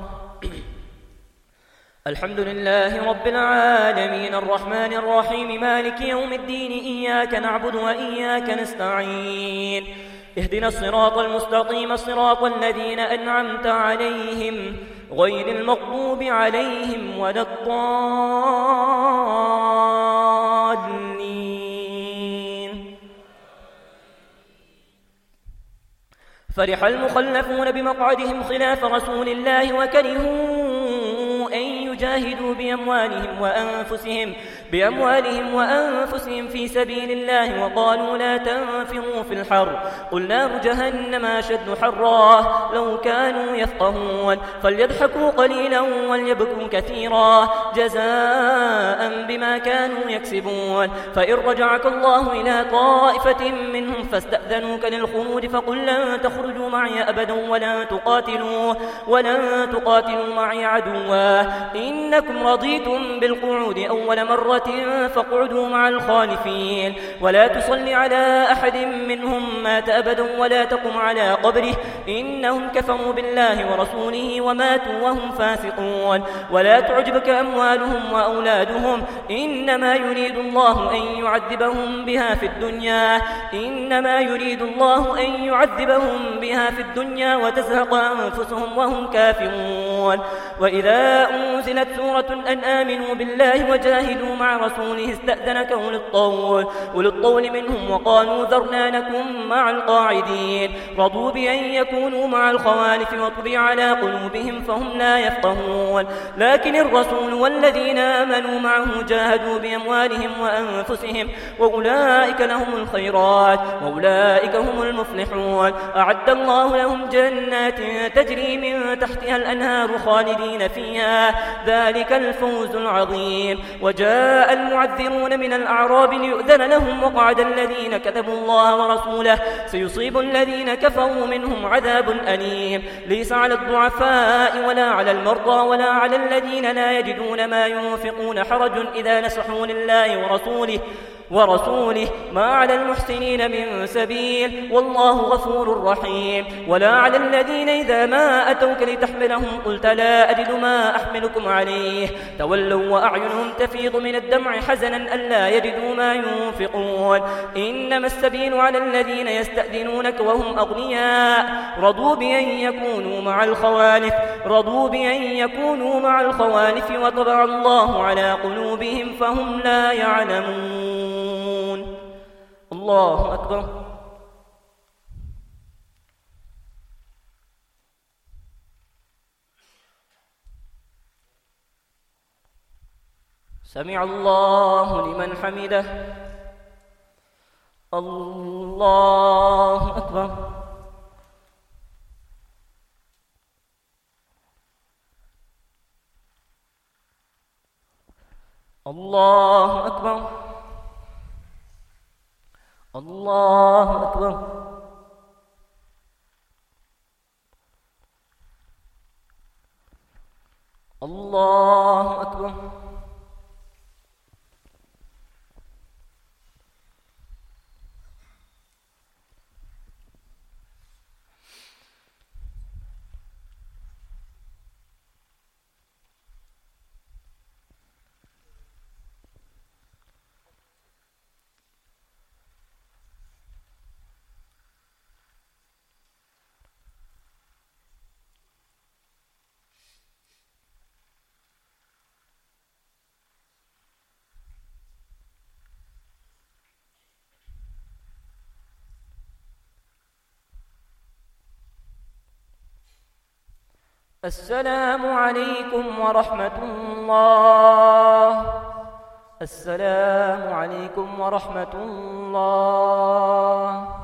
الحمد لله رب العالمين الرحمن الرحيم مالك يوم الدين إياك نعبد وإياك نستعين اهدنا الصراط المستقيم صراط الذين أنعمت عليهم غير المغضوب عليهم ولا الضالين. فرح المخلفون بمقعدهم خلاف رسول الله وكرهوا أن يجاهدوا بأموالهم وأنفسهم بأموالهم وأنفسهم في سبيل الله وقالوا لا تنفروا في الحر قل نار جهنم أشد حرا لو كانوا يفقهون فليضحكوا قليلا وليبكوا كثيرا جزاء بما كانوا يكسبون. فإن رجعك الله إلى طائفة منهم فاستأذنوك للخروج فقل لن تخرجوا معي أبدا ولن تقاتلوا ولن تقاتلوا معي عدوا إنكم رضيتم بالقعود أول مرة فاقعدوا مع الخالفين ولا تصل على أحد منهم مات أبدا ولا تقم على قبره إنهم كفروا بالله ورسوله وماتوا وهم فاسقون. ولا تعجبك أموالهم وأولادهم إنما يريد الله أن يعذبهم بها في الدنيا إنما يريد الله أن يعذبهم بها في الدنيا وتزهق أنفسهم وهم كافرون. وإذا أنزلت سورة أن آمنوا بالله وجاهدوا مع رسوله استأذنك أولي الطول أولي الطول منهم وقالوا ذرنا نكن مع القاعدين رضوا بأن يكونوا مع الخوالف وطبع على قلوبهم فهم لا يفقهون. لكن الرسول والذين آمنوا معه جاهدوا بأموالهم وأنفسهم وأولئك لهم الخيرات وأولئك هم المفلحون. أعد الله لهم جنات تجري من تحتها الأنهار خالدين فيها ذلك الفوز العظيم. وجاء المعذرون من الأعراب ليؤذن لهم وقعد الذين كذبوا الله ورسوله سيصيب الذين كفروا منهم عذاب أليم. ليس على الضعفاء ولا على المرضى ولا على الذين لا يجدون ما ينفقون حرج إذا نصحوا لله ورسوله ورسوله ما على المحسنين من سبيل والله غفور رحيم. ولا على الذين إذا ما أتوك لتحملهم قلت لا أجد ما أحملكم عليه تولوا وأعينهم تفيض من الدمع حزنا ألا يجدوا ما ينفقون. إنما السبيل على الذين يستأذنونك وهم أغنياء رضوا بأن يكونوا مع الخوالف رضوا بأن يكونوا مع الخوالف وطبع الله على قلوبهم فهم لا يعلمون. الله أكبر. سمع الله لمن حمده. الله أكبر. الله أكبر. الله أكبر. الله أكبر. السلام عليكم ورحمة الله. السلام عليكم ورحمة الله.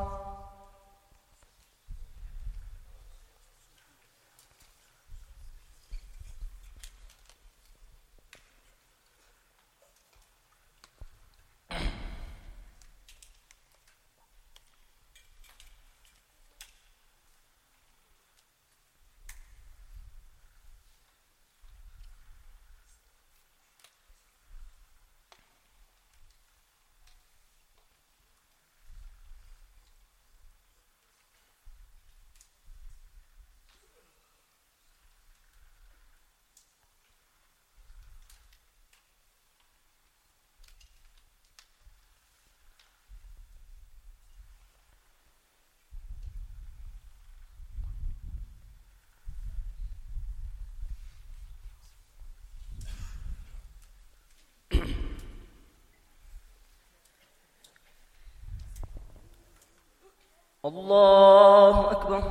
الله أكبر.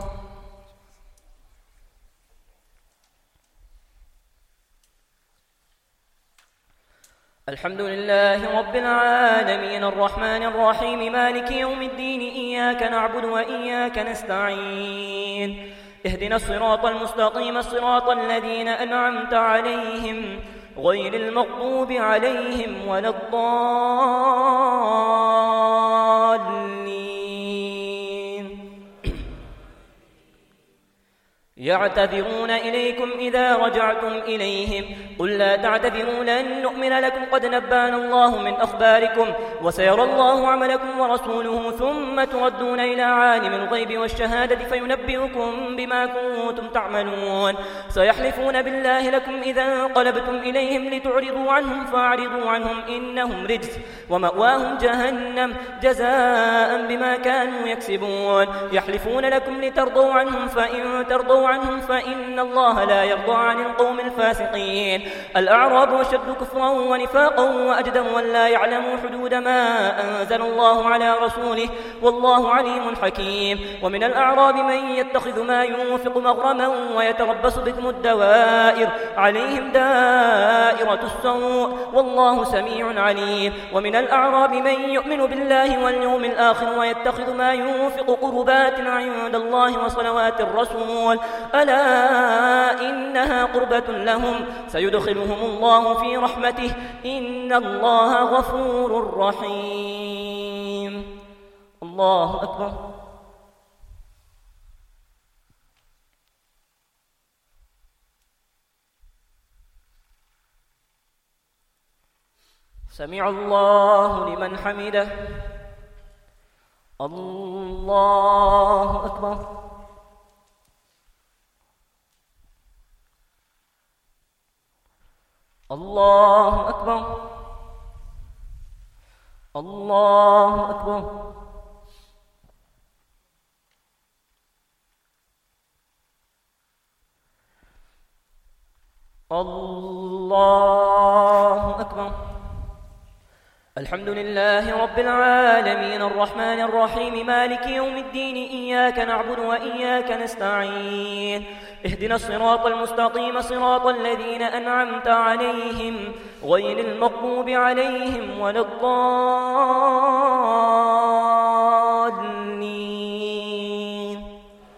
الحمد لله رب العالمين الرحمن الرحيم مالك يوم الدين إياك نعبد وإياك نستعين اهدنا الصراط المستقيم صراط الذين أنعمت عليهم غير المغضوب عليهم ولا الضالين. يعتذرون إليكم إذا رجعتم إليهم قل لا تعتذروا لن نؤمن لكم قد نبانا الله من أخباركم وسيرى الله عملكم ورسوله ثم تردون إلى عالم الغيب والشهادة فينبئكم بما كنتم تعملون. سيحلفون بالله لكم إذا انقلبتم إليهم لتعرضوا عنهم فاعرضوا عنهم إنهم رجس ومأواهم جهنم جزاء بما كانوا يكسبون. يحلفون لكم لترضوا عنهم فإن ترضوا عنهم فإن الله لا يرضى عن القوم الفاسقين. الأعراب أشد كفرا ونفاقا وأجدر أن لا يعلموا حدود ما أنزل الله على رسوله والله عليم حكيم. ومن الأعراب من يتخذ ما ينفق مغرما ويتربص بكم الدوائر عليهم دائرة السوء والله سميع عليم. ومن الأعراب من يؤمن بالله واليوم الآخر ويتخذ ما ينفق قربات عند الله وصلوات الرسول ألا إنها قربة لهم سيدخلهم الله في رحمته إن الله غفور رحيم. الله أكبر. سمع الله لمن حمده. الله أكبر. الله أكبر. الله أكبر. الله أكبر. الحمد لله رب العالمين الرحمن الرحيم مالك يوم الدين إياك نعبد وإياك نستعين اهدنا الصراط المستقيم صراط الذين أنعمت عليهم غير المغضوب عليهم ولا الضالين.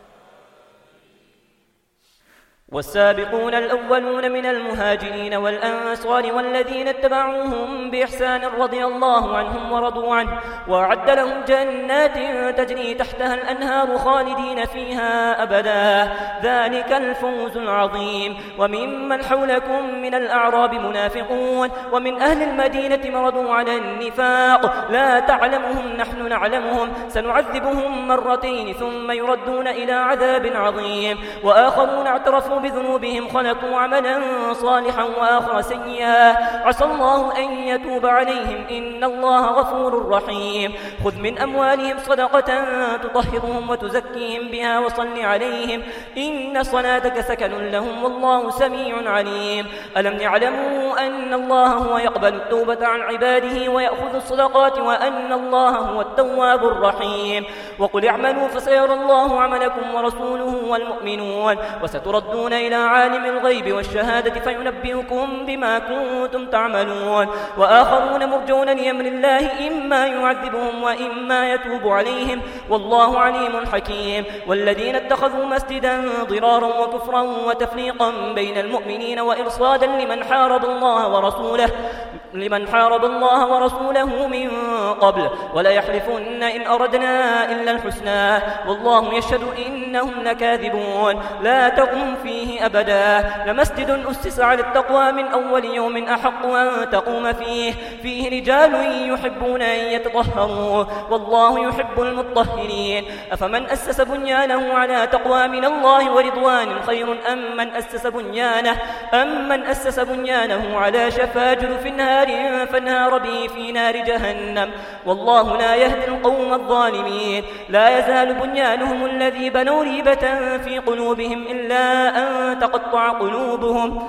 والسابقون الأولون من المهاجرين والأنصار والذين اتبعوهم بإحسان رضي الله عنهم ورضوا عنه وأعد لهم جنات تجري تحتها الأنهار خالدين فيها أبدا ذلك الفوز العظيم. وممن حولكم من الأعراب منافقون ومن أهل المدينة مرضوا على النفاق لا تعلمهم نحن نعلمهم سنعذبهم مرتين ثم يردون إلى عذاب عظيم. وآخرون اعترفوا بذنوبهم خلقوا عملا صالحا وآخر سيئا عسى الله أن يتوب عليهم إن الله غفور رحيم. خذ من أموالهم صدقة تطهرهم وتزكيهم بها وصل عليهم إن صلاتك سكن لهم والله سميع عليم. ألم يعلموا أن الله هو يقبل التوبة عن عباده ويأخذ الصدقات وأن الله هو التواب الرحيم. وقل اعملوا فسيرى الله عملكم ورسوله والمؤمنون وستردون إلى عالم الغيب والشهادة فينبئكم بما كنتم تعملون. وآخرون مرجون لأمر الله إما يعذبهم وإما يتوب عليهم والله عليم حكيم. والذين اتخذوا مسجدا ضرارا وكفرا وتفريقا بين المؤمنين وإرصادا لمن حارب الله ورسوله لمن حارب الله ورسوله من قبل ولا يحلفن إن أردنا إلا الحسنى والله يشهد إنهم لكاذبون. لا تقم فيه أبدا لمسجد أسس على التقوى من أول يوم أحق أن تقوم فيه فيه رجال يحبون أن يتطهروا والله يحب المطهرين. أفمن أسس بنيانه على تقوى من الله ورضوان خير أم من أسس بنيانه أم من أسس بنيانه على شفا جرف نار فانهار به في نار جهنم والله لا يهدي القوم الظالمين. لا يزال بنيانهم الذي بنوا ريبة في قلوبهم إلا أن تقطع قلوبهم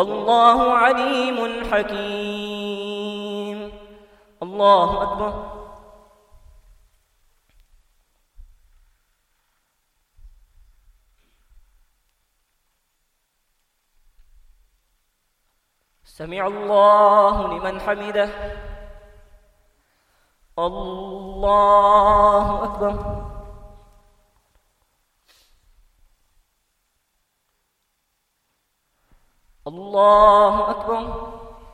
والله عليم حكيم. الله أكبر. سمع الله لمن حمده. الله أكبر. الله أكبر.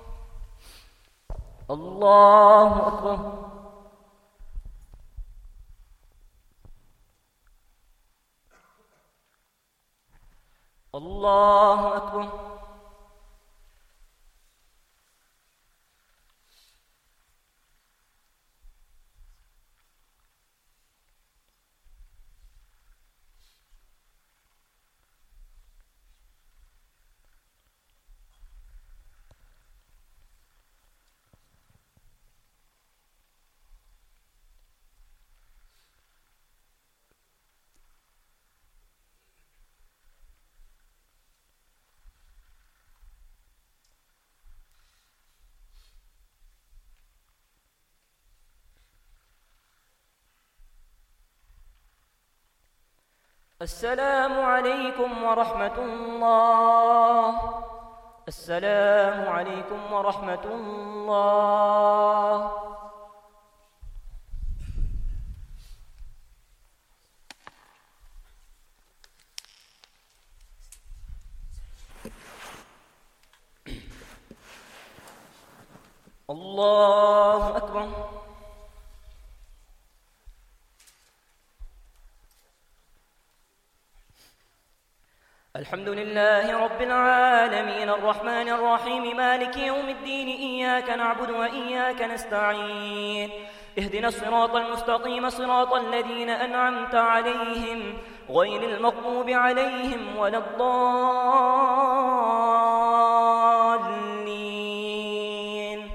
الله أكبر. الله أكبر. السلام عليكم ورحمة الله. السلام عليكم ورحمة الله. الله أكبر. الحمد لله رب العالمين الرحمن الرحيم مالك يوم الدين إياك نعبد وإياك نستعين اهدنا الصراط المستقيم صراط الذين أنعمت عليهم غير المغضوب عليهم ولا الضالين.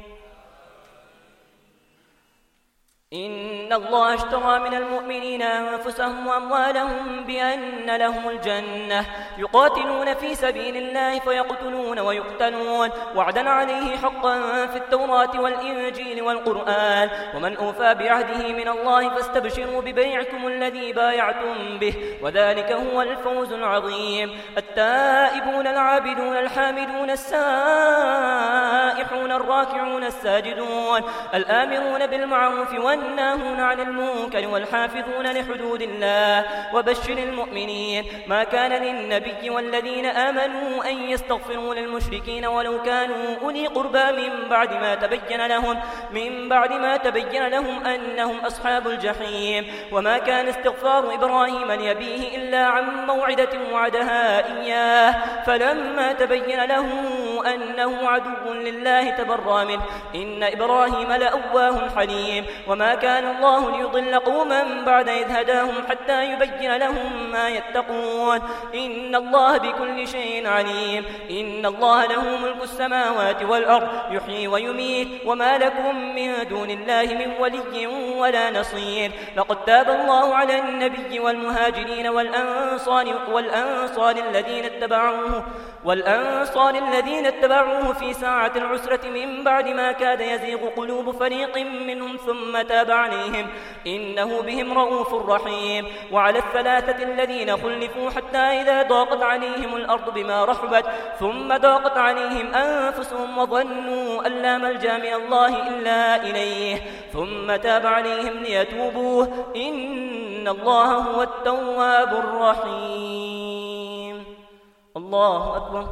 إن الله اشترى من المؤمنين أنفسهم وأموالهم بأن لهم الجنة يقاتلون في سبيل الله فيقتلون ويقتلون وعدا عليه حقا في التوراة والإنجيل والقرآن ومن أوفى بعهده من الله فاستبشروا ببيعكم الذي بايعتم به وذلك هو الفوز العظيم. التائبون العابدون الحامدون السائحون الراكعون الساجدون الآمرون بالمعروف والناهون عن المنكر والحافظون لحدود الله وبشر المؤمنين. ما كان للنبي والذين آمنوا أن يستغفروا للمشركين ولو كانوا أولي قربى من بعد ما تبين لهم من بعد ما تبين لهم أنهم أصحاب الجحيم. وما كان استغفار إبراهيم لأبيه إلا عن موعدة وعدها إياه فلما تبين له أنه عدو لله تبرأ منه إن إبراهيم لأواه حليم. وما كان الله ليضل قوما بعد إذ هداهم حتى يبين لهم ما يتقون إن الله بكل شيء عليم. إن الله له ملك السماوات والأرض يحيي ويميت وما لكم من دون الله من ولي ولا نصير. لقد تاب الله على النبي والمهاجرين والأنصار والأنصار الذين اتبعوه والأنصار الذين اتبعوه في ساعة العسرة من بعد ما كاد يزيغ قلوب فريق منهم ثم تاب عليهم إنه بهم رؤوف رحيم. وعلى الثلاثة الذين خلفوا حتى إذا ضاقت عليهم الأرض بما رحبت ثم ضاقت عليهم أنفسهم وظنوا أن لا ملجأ من الله إلا إليه ثم تاب عليهم ليتوبوا إن الله هو التواب الرحيم. الله أكبر.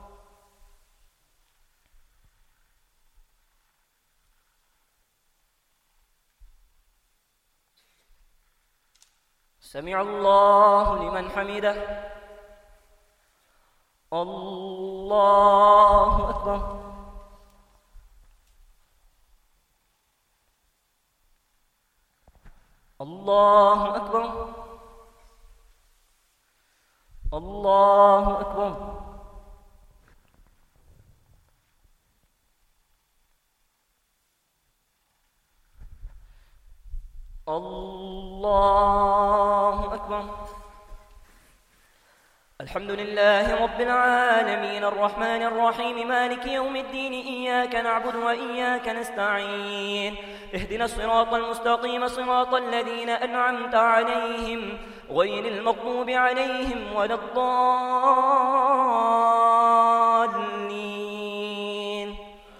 سمع الله لمن حمده. الله أكبر. الله أكبر. الله أكبر. الله أكبر. الحمد لله رب العالمين الرحمن الرحيم مالك يوم الدين إياك نعبد وإياك نستعين اهدنا الصراط المستقيم صراط الذين أنعمت عليهم غير المغضوب عليهم ولا الضالين.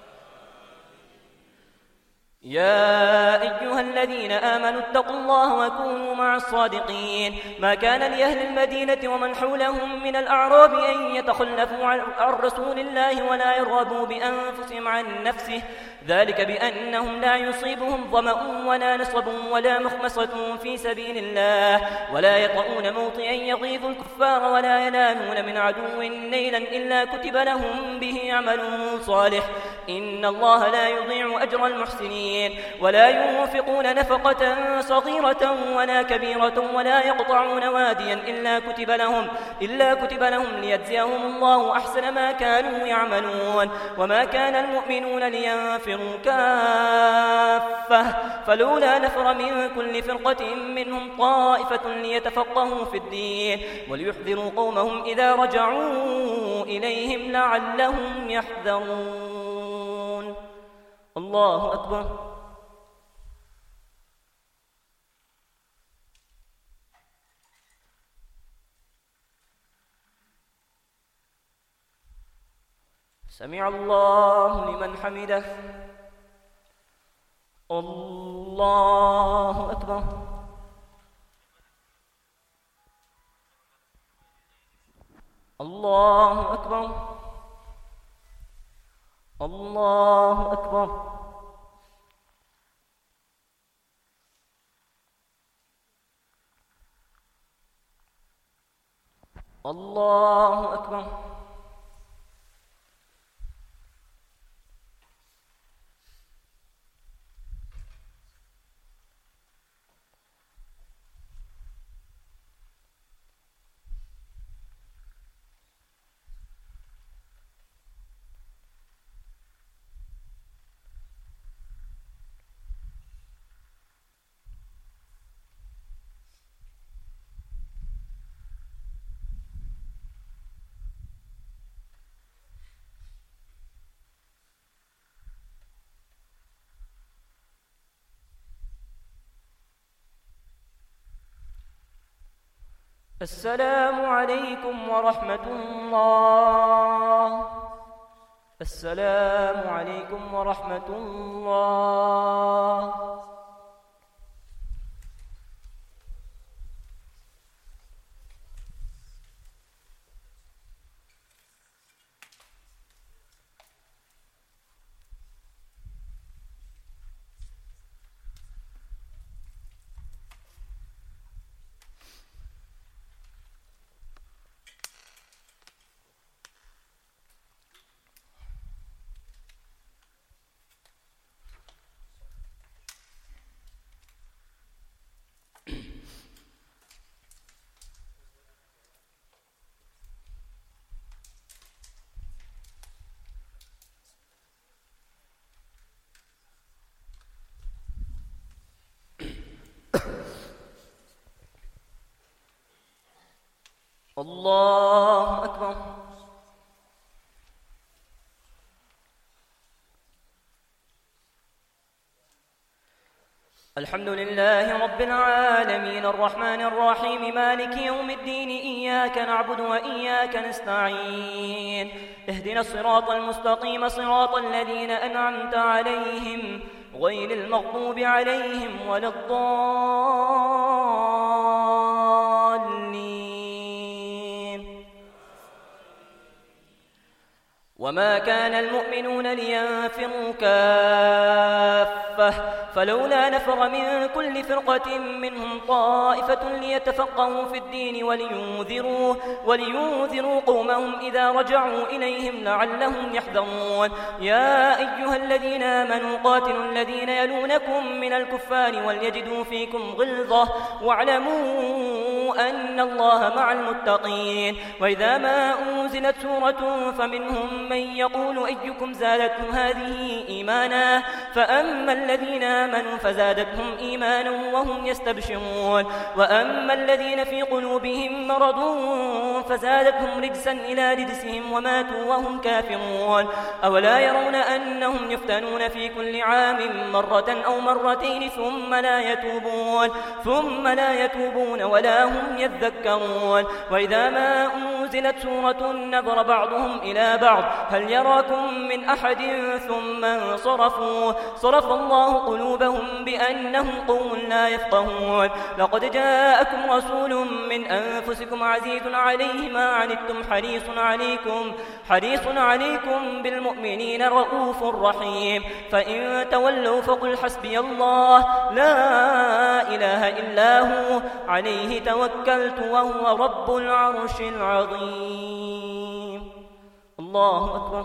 يا أيها الذين آمنوا اتقوا الله وكونوا مع الصادقين. ما كان لأهل المدينة ومن حولهم من الأعراب أن يتخلفوا عن رسول الله ولا يرغبوا بأنفسهم عن نفسه ذلك بأنهم لا يصيبهم ظمأ ولا نصب ولا مخمصة في سبيل الله ولا يطؤون موطئا يغيظ الكفار ولا ينالون من عدو نيلا إلا كتب لهم به عمل صالح إن الله لا يضيع أجر المحسنين. ولا ينفقون نفقة صغيرة ولا كبيرة ولا يقطعون واديا إلا كتب لهم إلا كتب لهم ليجزيهم الله أحسن ما كانوا يعملون. وما كان المؤمنون لينفروا كافة فلولا نفر من كل فرقة منهم طائفة ليتفقهوا في الدين وليحذروا قومهم إذا رجعوا إليهم لعلهم يحذرون. الله أكبر. سمع الله لمن حمده. الله أكبر. الله أكبر. الله أكبر. الله أكبر. السلام عليكم ورحمة الله. السلام عليكم ورحمة الله. الله أكبر. الحمد لله رب العالمين الرحمن الرحيم مالك يوم الدين إياك نعبد وإياك نستعين اهدنا الصراط المستقيم صراط الذين أنعمت عليهم غير المغضوب عليهم ولا الضالين. وما كان المؤمنون لينفروا كافة فلولا نفر من كل فرقة منهم طائفة ليتفقهوا في الدين ولينذروا, ولينذروا قومهم إذا رجعوا إليهم لعلهم يحذرون. يا أيها الذين آمنوا قاتلوا الذين يلونكم من الكفار وليجدوا فيكم غلظة واعلموا أن الله مع المتقين. وإذا ما أنزلت سورة فمنهم من يقول أيكم زادته هذه إيمانا فأما الذين آمنوا فزادتهم إيمانا وهم يستبشرون وأما الذين في قلوبهم مرض فزادتهم رجسا إلى رجسهم وماتوا وهم كافرون. أولا يرون أنهم يفتنون في كل عام مرة أو مرتين ثم لا يتوبون ثم لا يتوبون ولا هم يذكرون. وإذا ما أنزلت سورة نظر بعضهم إلى بعض هل يراكم من أحد ثم انصرفوا صرف الله قلوبهم بأنهم قوم لا يفقهون. لقد جاءكم رسول من أنفسكم عزيز عليه ما عنتم حريص عليكم حريص عليكم بالمؤمنين رؤوف رحيم. فإن تولوا فقل حسبي الله لا إله إلا هو عليه توكلت وهو رب العرش العظيم. الله أكبر.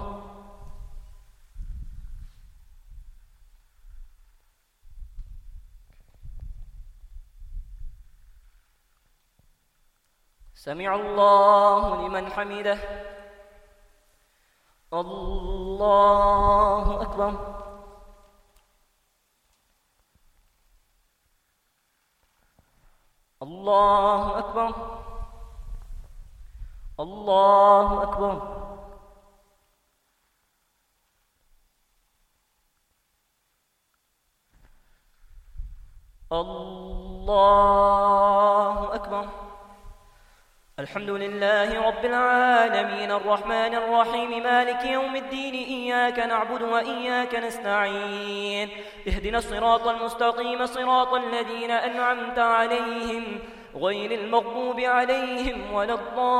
سمع الله لمن حمده. الله أكبر. الله أكبر. الله أكبر. الله أكبر. الحمد لله رب العالمين الرحمن الرحيم مالك يوم الدين إياك نعبد وإياك نستعين اهدنا الصراط المستقيم صراط الذين أنعمت عليهم غير المغضوب عليهم ولا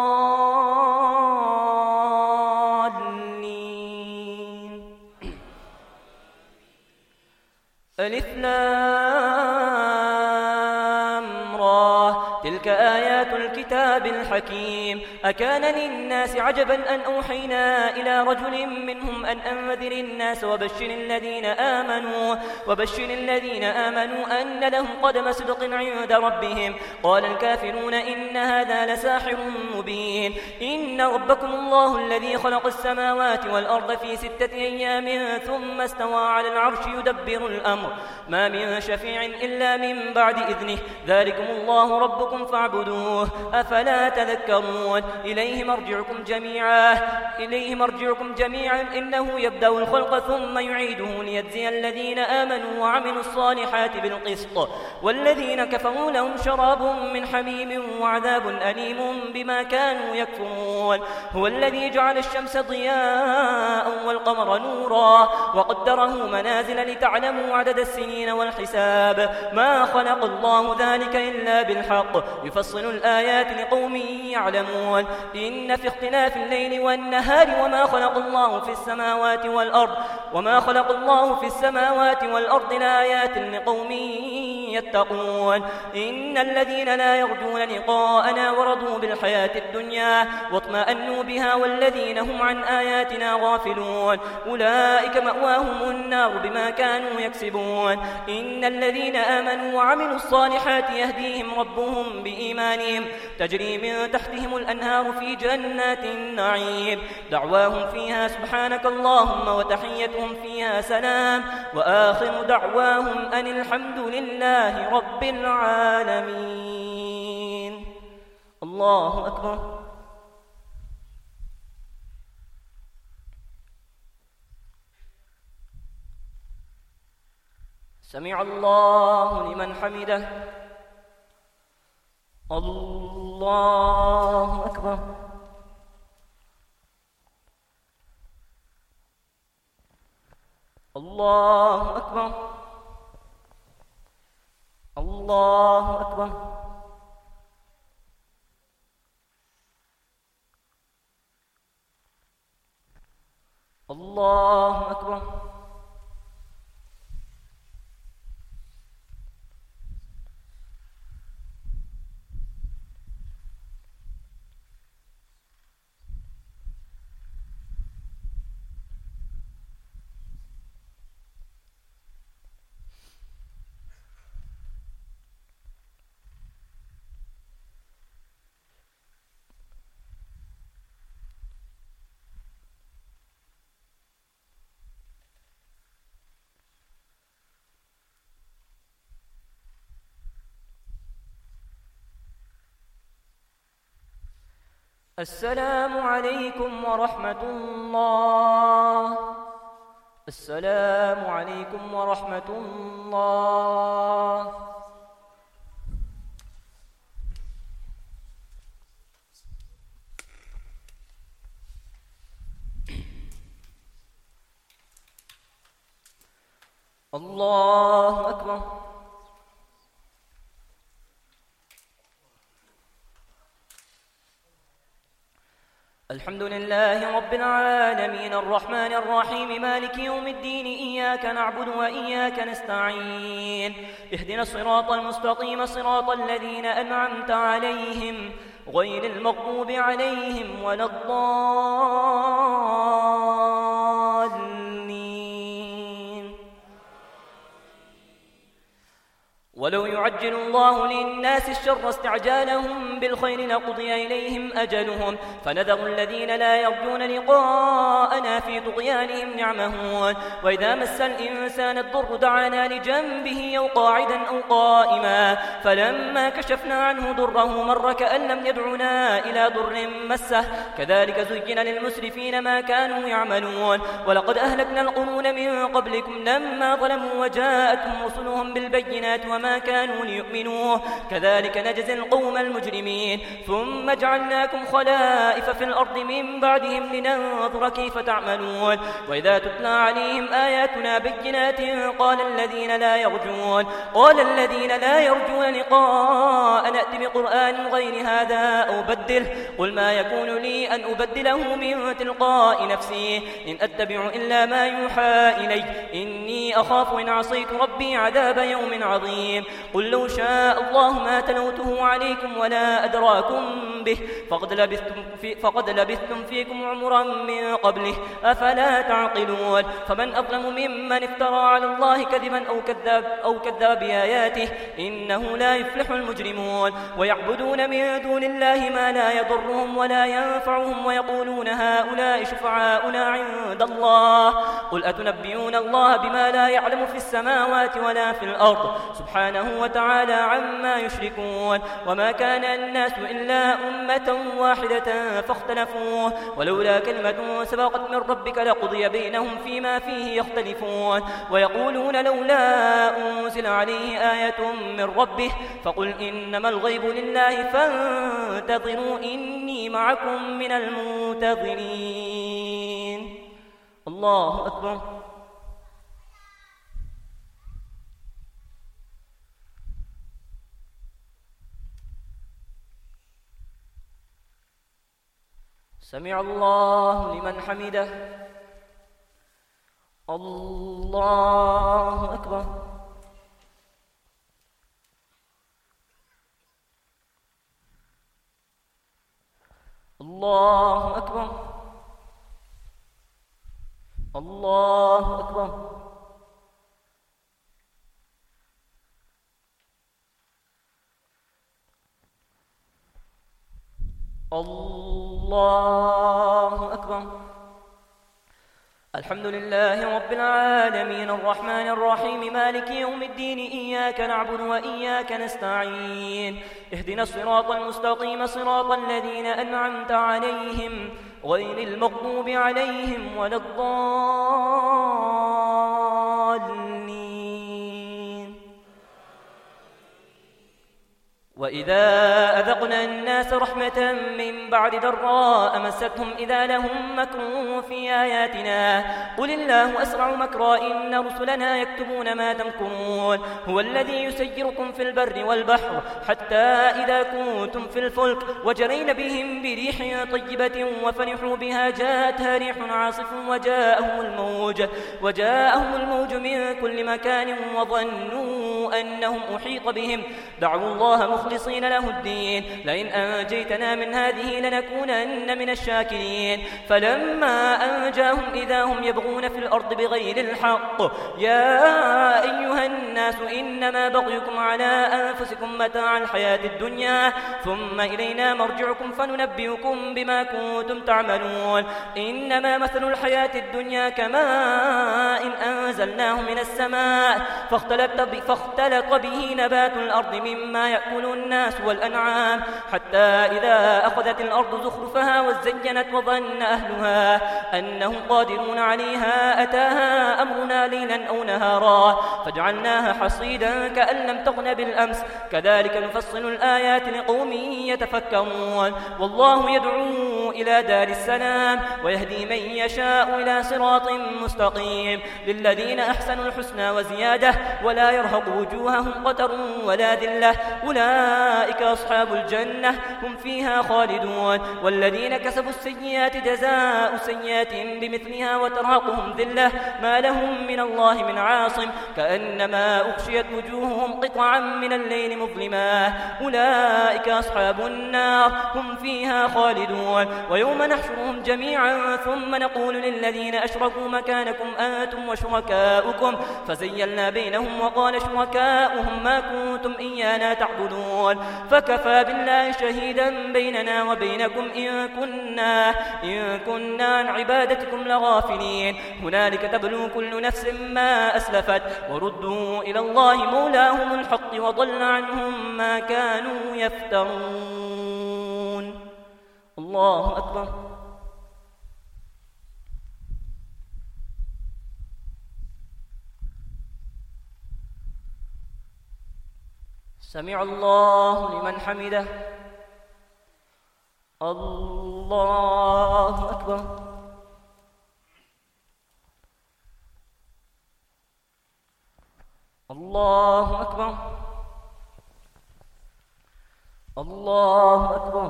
الضالين. ألف لام را تلك آيات الكتاب الحكيم حكيم. أكان للناس عجبا أن أوحينا إلى رجل منهم أن أنذر الناس وبشر الذين آمنوا وبشر الذين آمنوا أن لهم قدم صدق عند ربهم. قال الكافرون إن هذا لساحر مبين. إن ربكم الله الذي خلق السماوات والأرض في ستة أيام ثم استوى على العرش يدبر الأمر ما من شفيع إلا من بعد إذنه ذلكم الله ربكم فاعبدوه أفلا تذكرون. إليه مرجعكم جميعا إليه مرجعكم جميعا إنه يبدأ الخلق ثم يعيده ليجزي الذين آمنوا وعملوا الصالحات بالقسط والذين كفروا لهم شراب من حميم وعذاب أليم بما كانوا يكفرون. هو الذي جعل الشمس ضياء والقمر نورا وقدره منازل لتعلموا عدد السنين والحساب ما خلق الله ذلك إلا بالحق يفصل الآيات لقوم يعلمون. إن في اختلاف الليل والنهار وما خلق الله في السماوات والأرض وما خلق الله في السماوات والأرض لآيات لقوم يتقون. إن الذين لا يرجون لقاءنا ورضوا بالحياة الدنيا واطمأنوا بها والذين هم عن آياتنا غافلون أولئك مأواهم النار بما كانوا يكسبون. إن الذين آمنوا وعملوا الصالحات يهديهم ربهم بإيمانهم تجري من تحتهم الأنهار في جنات النعيم دعواهم فيها سبحانك اللهم وتحيتهم فيها سلام وآخر دعواهم أن الحمد لله رب العالمين. الله أكبر. سمع الله لمن حمده. الله أكبر. الله أكبر. الله أكبر. الله أكبر. السلام عليكم ورحمة الله. السلام عليكم ورحمة الله. الله أكبر. الحمد لله رب العالمين الرحمن الرحيم مالك يوم الدين إياك نعبد وإياك نستعين اهدنا الصراط المستقيم صراط الذين أنعمت عليهم غير المغضوب عليهم ولا الضالين. ولو يعجل الله للناس الشر استعجالهم بالخير لقضي إليهم أجلهم فنذر الذين لا يرجون لقاءنا في طغيانهم يعمهون. وإذا مس الإنسان الضر دعانا لجنبه أو قاعدا أو قائما فلما كشفنا عنه ضره مر كأن لم يدعنا إلى ضر مسه كذلك زين للمسرفين ما كانوا يعملون. ولقد أهلكنا القرون من قبلكم لما ظلموا وجاءتهم رسلهم بالبينات وما ما كانوا ليؤمنوا كذلك نجزي القوم المجرمين. ثم جعلناكم خلائف في الأرض من بعدهم لننظر كيف تعملون. وإذا تتلى عليهم آياتنا بينات قال الذين لا يرجون قال الذين لا يرجون لقاء نأتي بقرآن غير هذا أو بدله قل ما يكون لي أن أبدله من تلقاء نفسي إن أتبع إلا ما يوحى إلي إني أخاف إن عصيت ربي عذاب يوم عظيم. المستقيم. قل لو شاء الله ما تلوته عليكم ولا أدراكم به فقد لبثتم, في فقد لبثتم فيكم عمرا من قبله أفلا تعقلون. فمن أظلم ممن افترى على الله كذبا أو كذب, أو كذب بآياته إنه لا يفلح المجرمون. ويعبدون من دون الله ما لا يضرهم ولا ينفعهم ويقولون هؤلاء شفعاؤنا عند الله قل أتنبئون الله بما لا يعلم في السماوات ولا في الأرض سبحانه وتعالى عما يشركون. وما كان الناس إلا أمة واحدة فاختلفوا ولولا كلمة سبقت من ربك لقضي بينهم فيما فيه يختلفون. ويقولون لولا أنزل عليه آية من ربه فقل إنما الغيب لله فانتظروا إني معكم من المنتظرين. الله أكبر. سمع الله لمن حمده. الله أكبر. الله أكبر. الله أكبر. الله أكبر. الحمد لله رب العالمين الرحمن الرحيم مالك يوم الدين إياك نعبد وإياك نستعين اهدنا الصراط المستقيم صراط الذين أنعمت عليهم غير المغضوب عليهم ولا الضالين. وإذا أذقنا الناس رحمة من بعد ضراء مستهم إذا لهم مكر في آياتنا قل الله أسرع مكرا إن رسلنا يكتبون ما تمكرون. هو الذي يسيركم في البر والبحر حتى إذا كنتم في الفلك وجرين بهم بريح طيبة وفرحوا بها جاءتها ريح عاصف وجاءهم الموج وجاءهم الموج من كل مكان وظنوا أنهم أحيط بهم دعوا الله مخلصين له الدين لئن أنجيتنا من هذه لنكونن من الشاكرين. فلما أنجاهم إذا هم يبغون في الأرض بغير الحق يا أيها الناس إنما بغيكم على أنفسكم متاع الحياة الدنيا ثم إلينا مرجعكم فننبئكم بما كنتم تعملون. إنما مثل الحياة الدنيا كماء إن أنزلناه من السماء فاختلط فاختلط به نبات الأرض مما يأكل الناس والأنعام حتى إذا أخذت الأرض زخرفها وزينت وظن أهلها أنهم قادرون عليها أتاها أمرنا ليلا أو نهارا فجعلناها حصيدا كأن لم تغن بالأمس كذلك نفصل الآيات لقوم يتفكرون. والله يدعو إلى دار السلام ويهدي من يشاء إلى صراط مستقيم. للذين أحسنوا الحسنى وزيادة ولا يرهق وجوههم قتر ولا ذلة أولئك أصحاب الجنة هم فيها خالدون. والذين كسبوا السيئات جزاء سيئات بمثلها وترهقهم ذلة ما لهم من الله من عاصم كأنما أغشيت وجوههم قطعا من الليل مظلما أولئك أصحاب النار هم فيها خالدون. ويوم نحشرهم جميعا ثم نقول للذين أشركوا مكانكم أنتم وشركاؤكم فزيلنا بينهم وقال شركاؤهم ما كنتم إيانا تعبدون فكفى بالله شهيدا بيننا وبينكم إن كنا, إن كنا عن عبادتكم لغافلين. هنالك تبلو كل نفس ما أسلفت وردوا إلى الله مولاهم الحق وضل عنهم ما كانوا يفترون. الله أكبر. سمع الله لمن حمده. الله أكبر. الله أكبر. الله أكبر.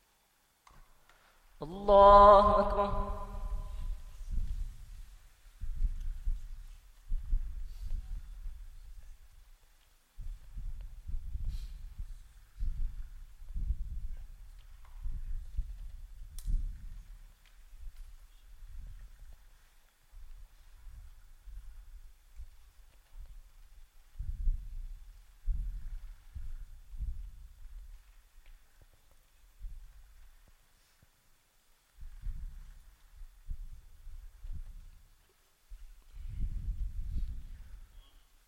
الله أكبر.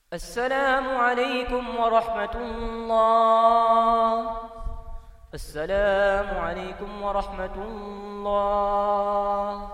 السلام عليكم ورحمة الله. السلام عليكم ورحمة الله.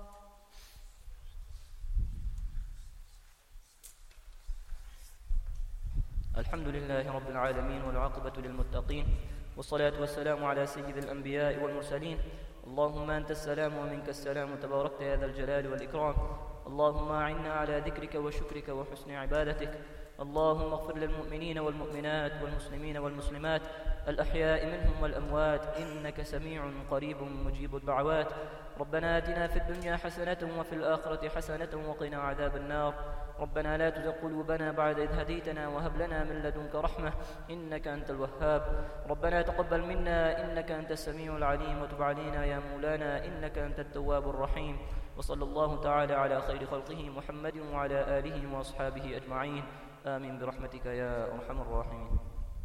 الحمد لله رب العالمين والعاقبة للمتقين، والصلاة والسلام على سيد الأنبياء والمرسلين. اللهم أنت السلام ومنك السلام، تباركت يا ذا الجلال والإكرام. اللهم أعنا على ذكرك وشكرك وحسن عبادتك. اللهم اغفر للمؤمنين والمؤمنات والمسلمين والمسلمات الأحياء منهم والأموات، إنك سميع قريب مجيب الدعوات. ربنا آتنا في الدنيا حسنة وفي الآخرة حسنة وقنا عذاب النار. ربنا لا تزغ قلوبنا بعد إذ هديتنا وهب لنا من لدنك رحمة إنك أنت الوهاب. ربنا تقبل منا إنك أنت السميع العليم، وتب علينا يا مولانا إنك أنت التواب الرحيم. وصلى الله تعالى على خير خلقه محمد وعلى آله وأصحابه أجمعين، آمين برحمتك يا أرحم الراحمين.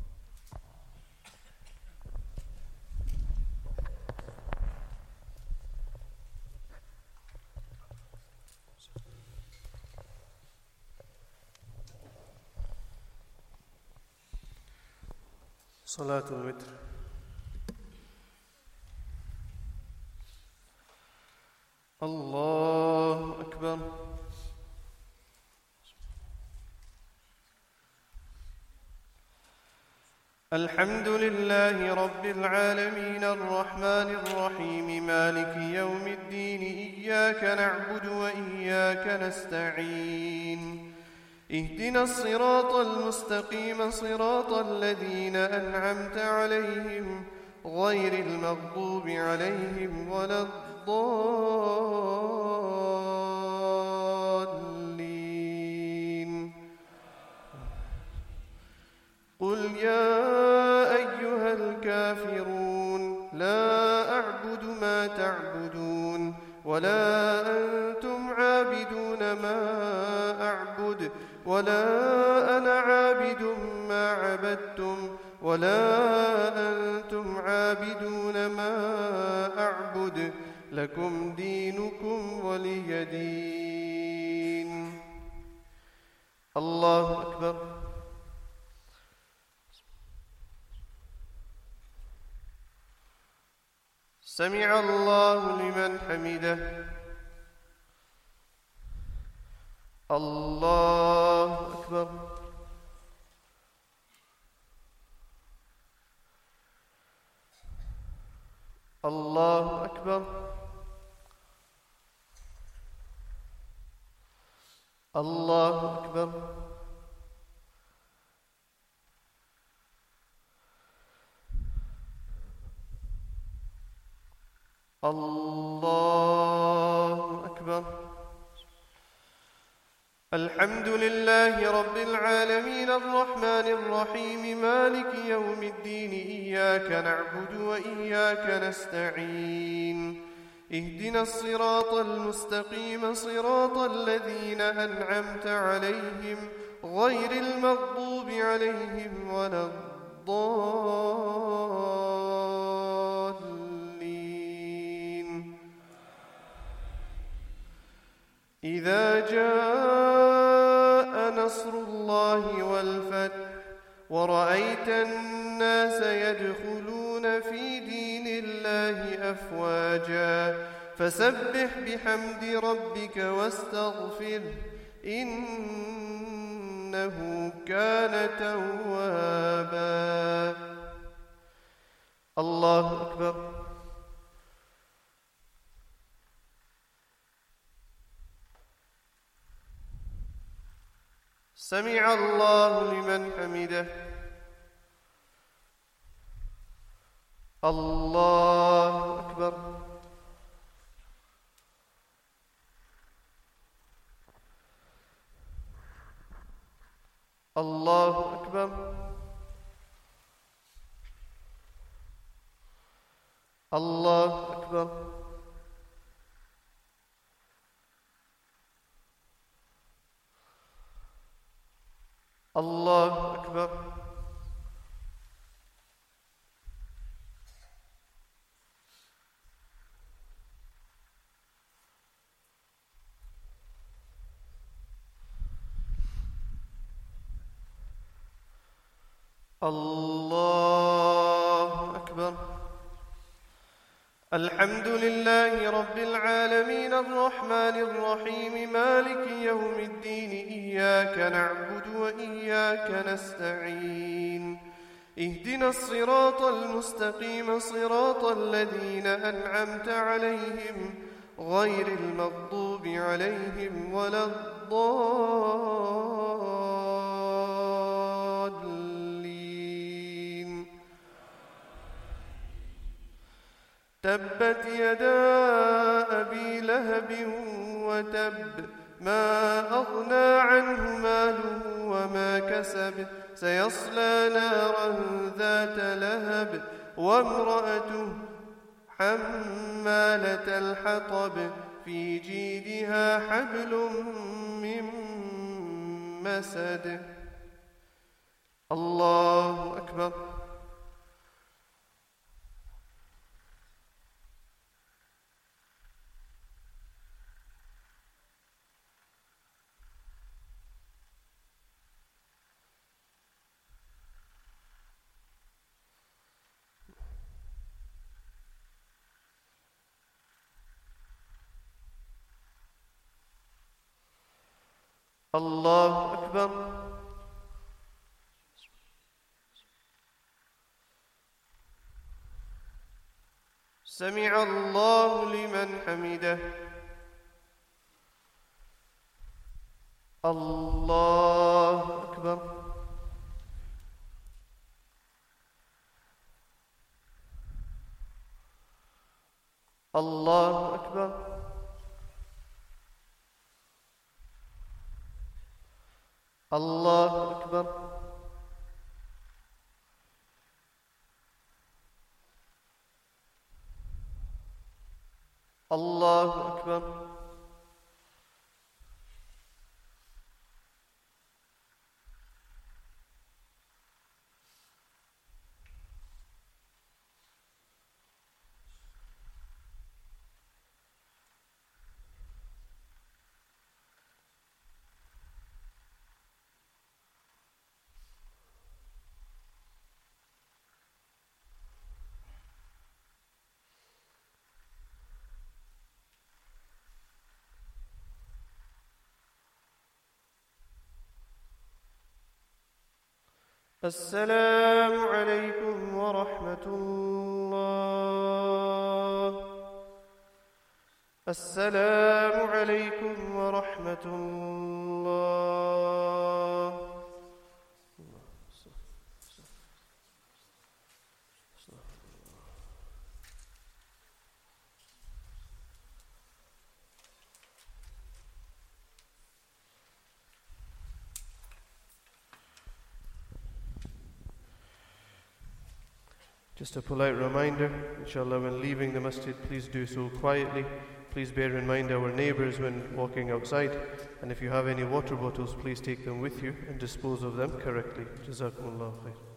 صلاة الوتر. الله أكبر. الحمد لله رب العالمين الرحمن الرحيم مالك يوم الدين، إياك نعبد وإياك نستعين، اهدنا الصراط المستقيم صراط الذين أنعمت عليهم غير المغضوب عليهم ولا الضالين. قل يا أيها الكافرون لا أعبد ما تعبدون ولا أنتم عابدون ما أعبد ولا أنا عابد ما عبدتم ولا أنتم عابدون ما أعبد، لكم دينكم ولي دين. الله أكبر. سمع الله لمن حمده. الله أكبر. الله أكبر. الله أكبر. الله أكبر. الحمد لله رب العالمين الرحمن الرحيم مالك يوم الدين، إياك نعبد وإياك نستعين، اهدنا الصراط المستقيم صراط الذين أنعمت عليهم غير المغضوب عليهم ولا الضالين. إذا جاء نصر الله والفتح ورأيت الناس يدخلون في دين الله أفواجا فسبح بحمد ربك واستغفره إنه كان توابا. الله أكبر. سمع الله لمن حمده. الله أكبر. الله أكبر. الله أكبر. الله أكبر. الله أكبر. الحمد لله رب العالمين الرحمن الرحيم مالك يوم الدين إياك نعبد وإياك نستعين اهدنا الصراط المستقيم صراط الذين أنعمت عليهم غير المغضوب عليهم ولا الضالين. تبت يدا أبي لهب وتب ما أغنى عنه ماله وما كسب سيصلى نارا ذات لهب وامرأته حمالة الحطب في جيدها حبل من مسد. الله أكبر. الله أكبر. سمع الله لمن حمده. الله أكبر. الله أكبر. الله أكبر. الله أكبر. السلام عليكم ورحمة الله. السلام عليكم ورحمة الله. Just a polite reminder, inshallah, when leaving the masjid, please do so quietly. Please bear in mind our neighbours when walking outside. And if you have any water bottles, please take them with you and dispose of them correctly. Jazakumullah khair.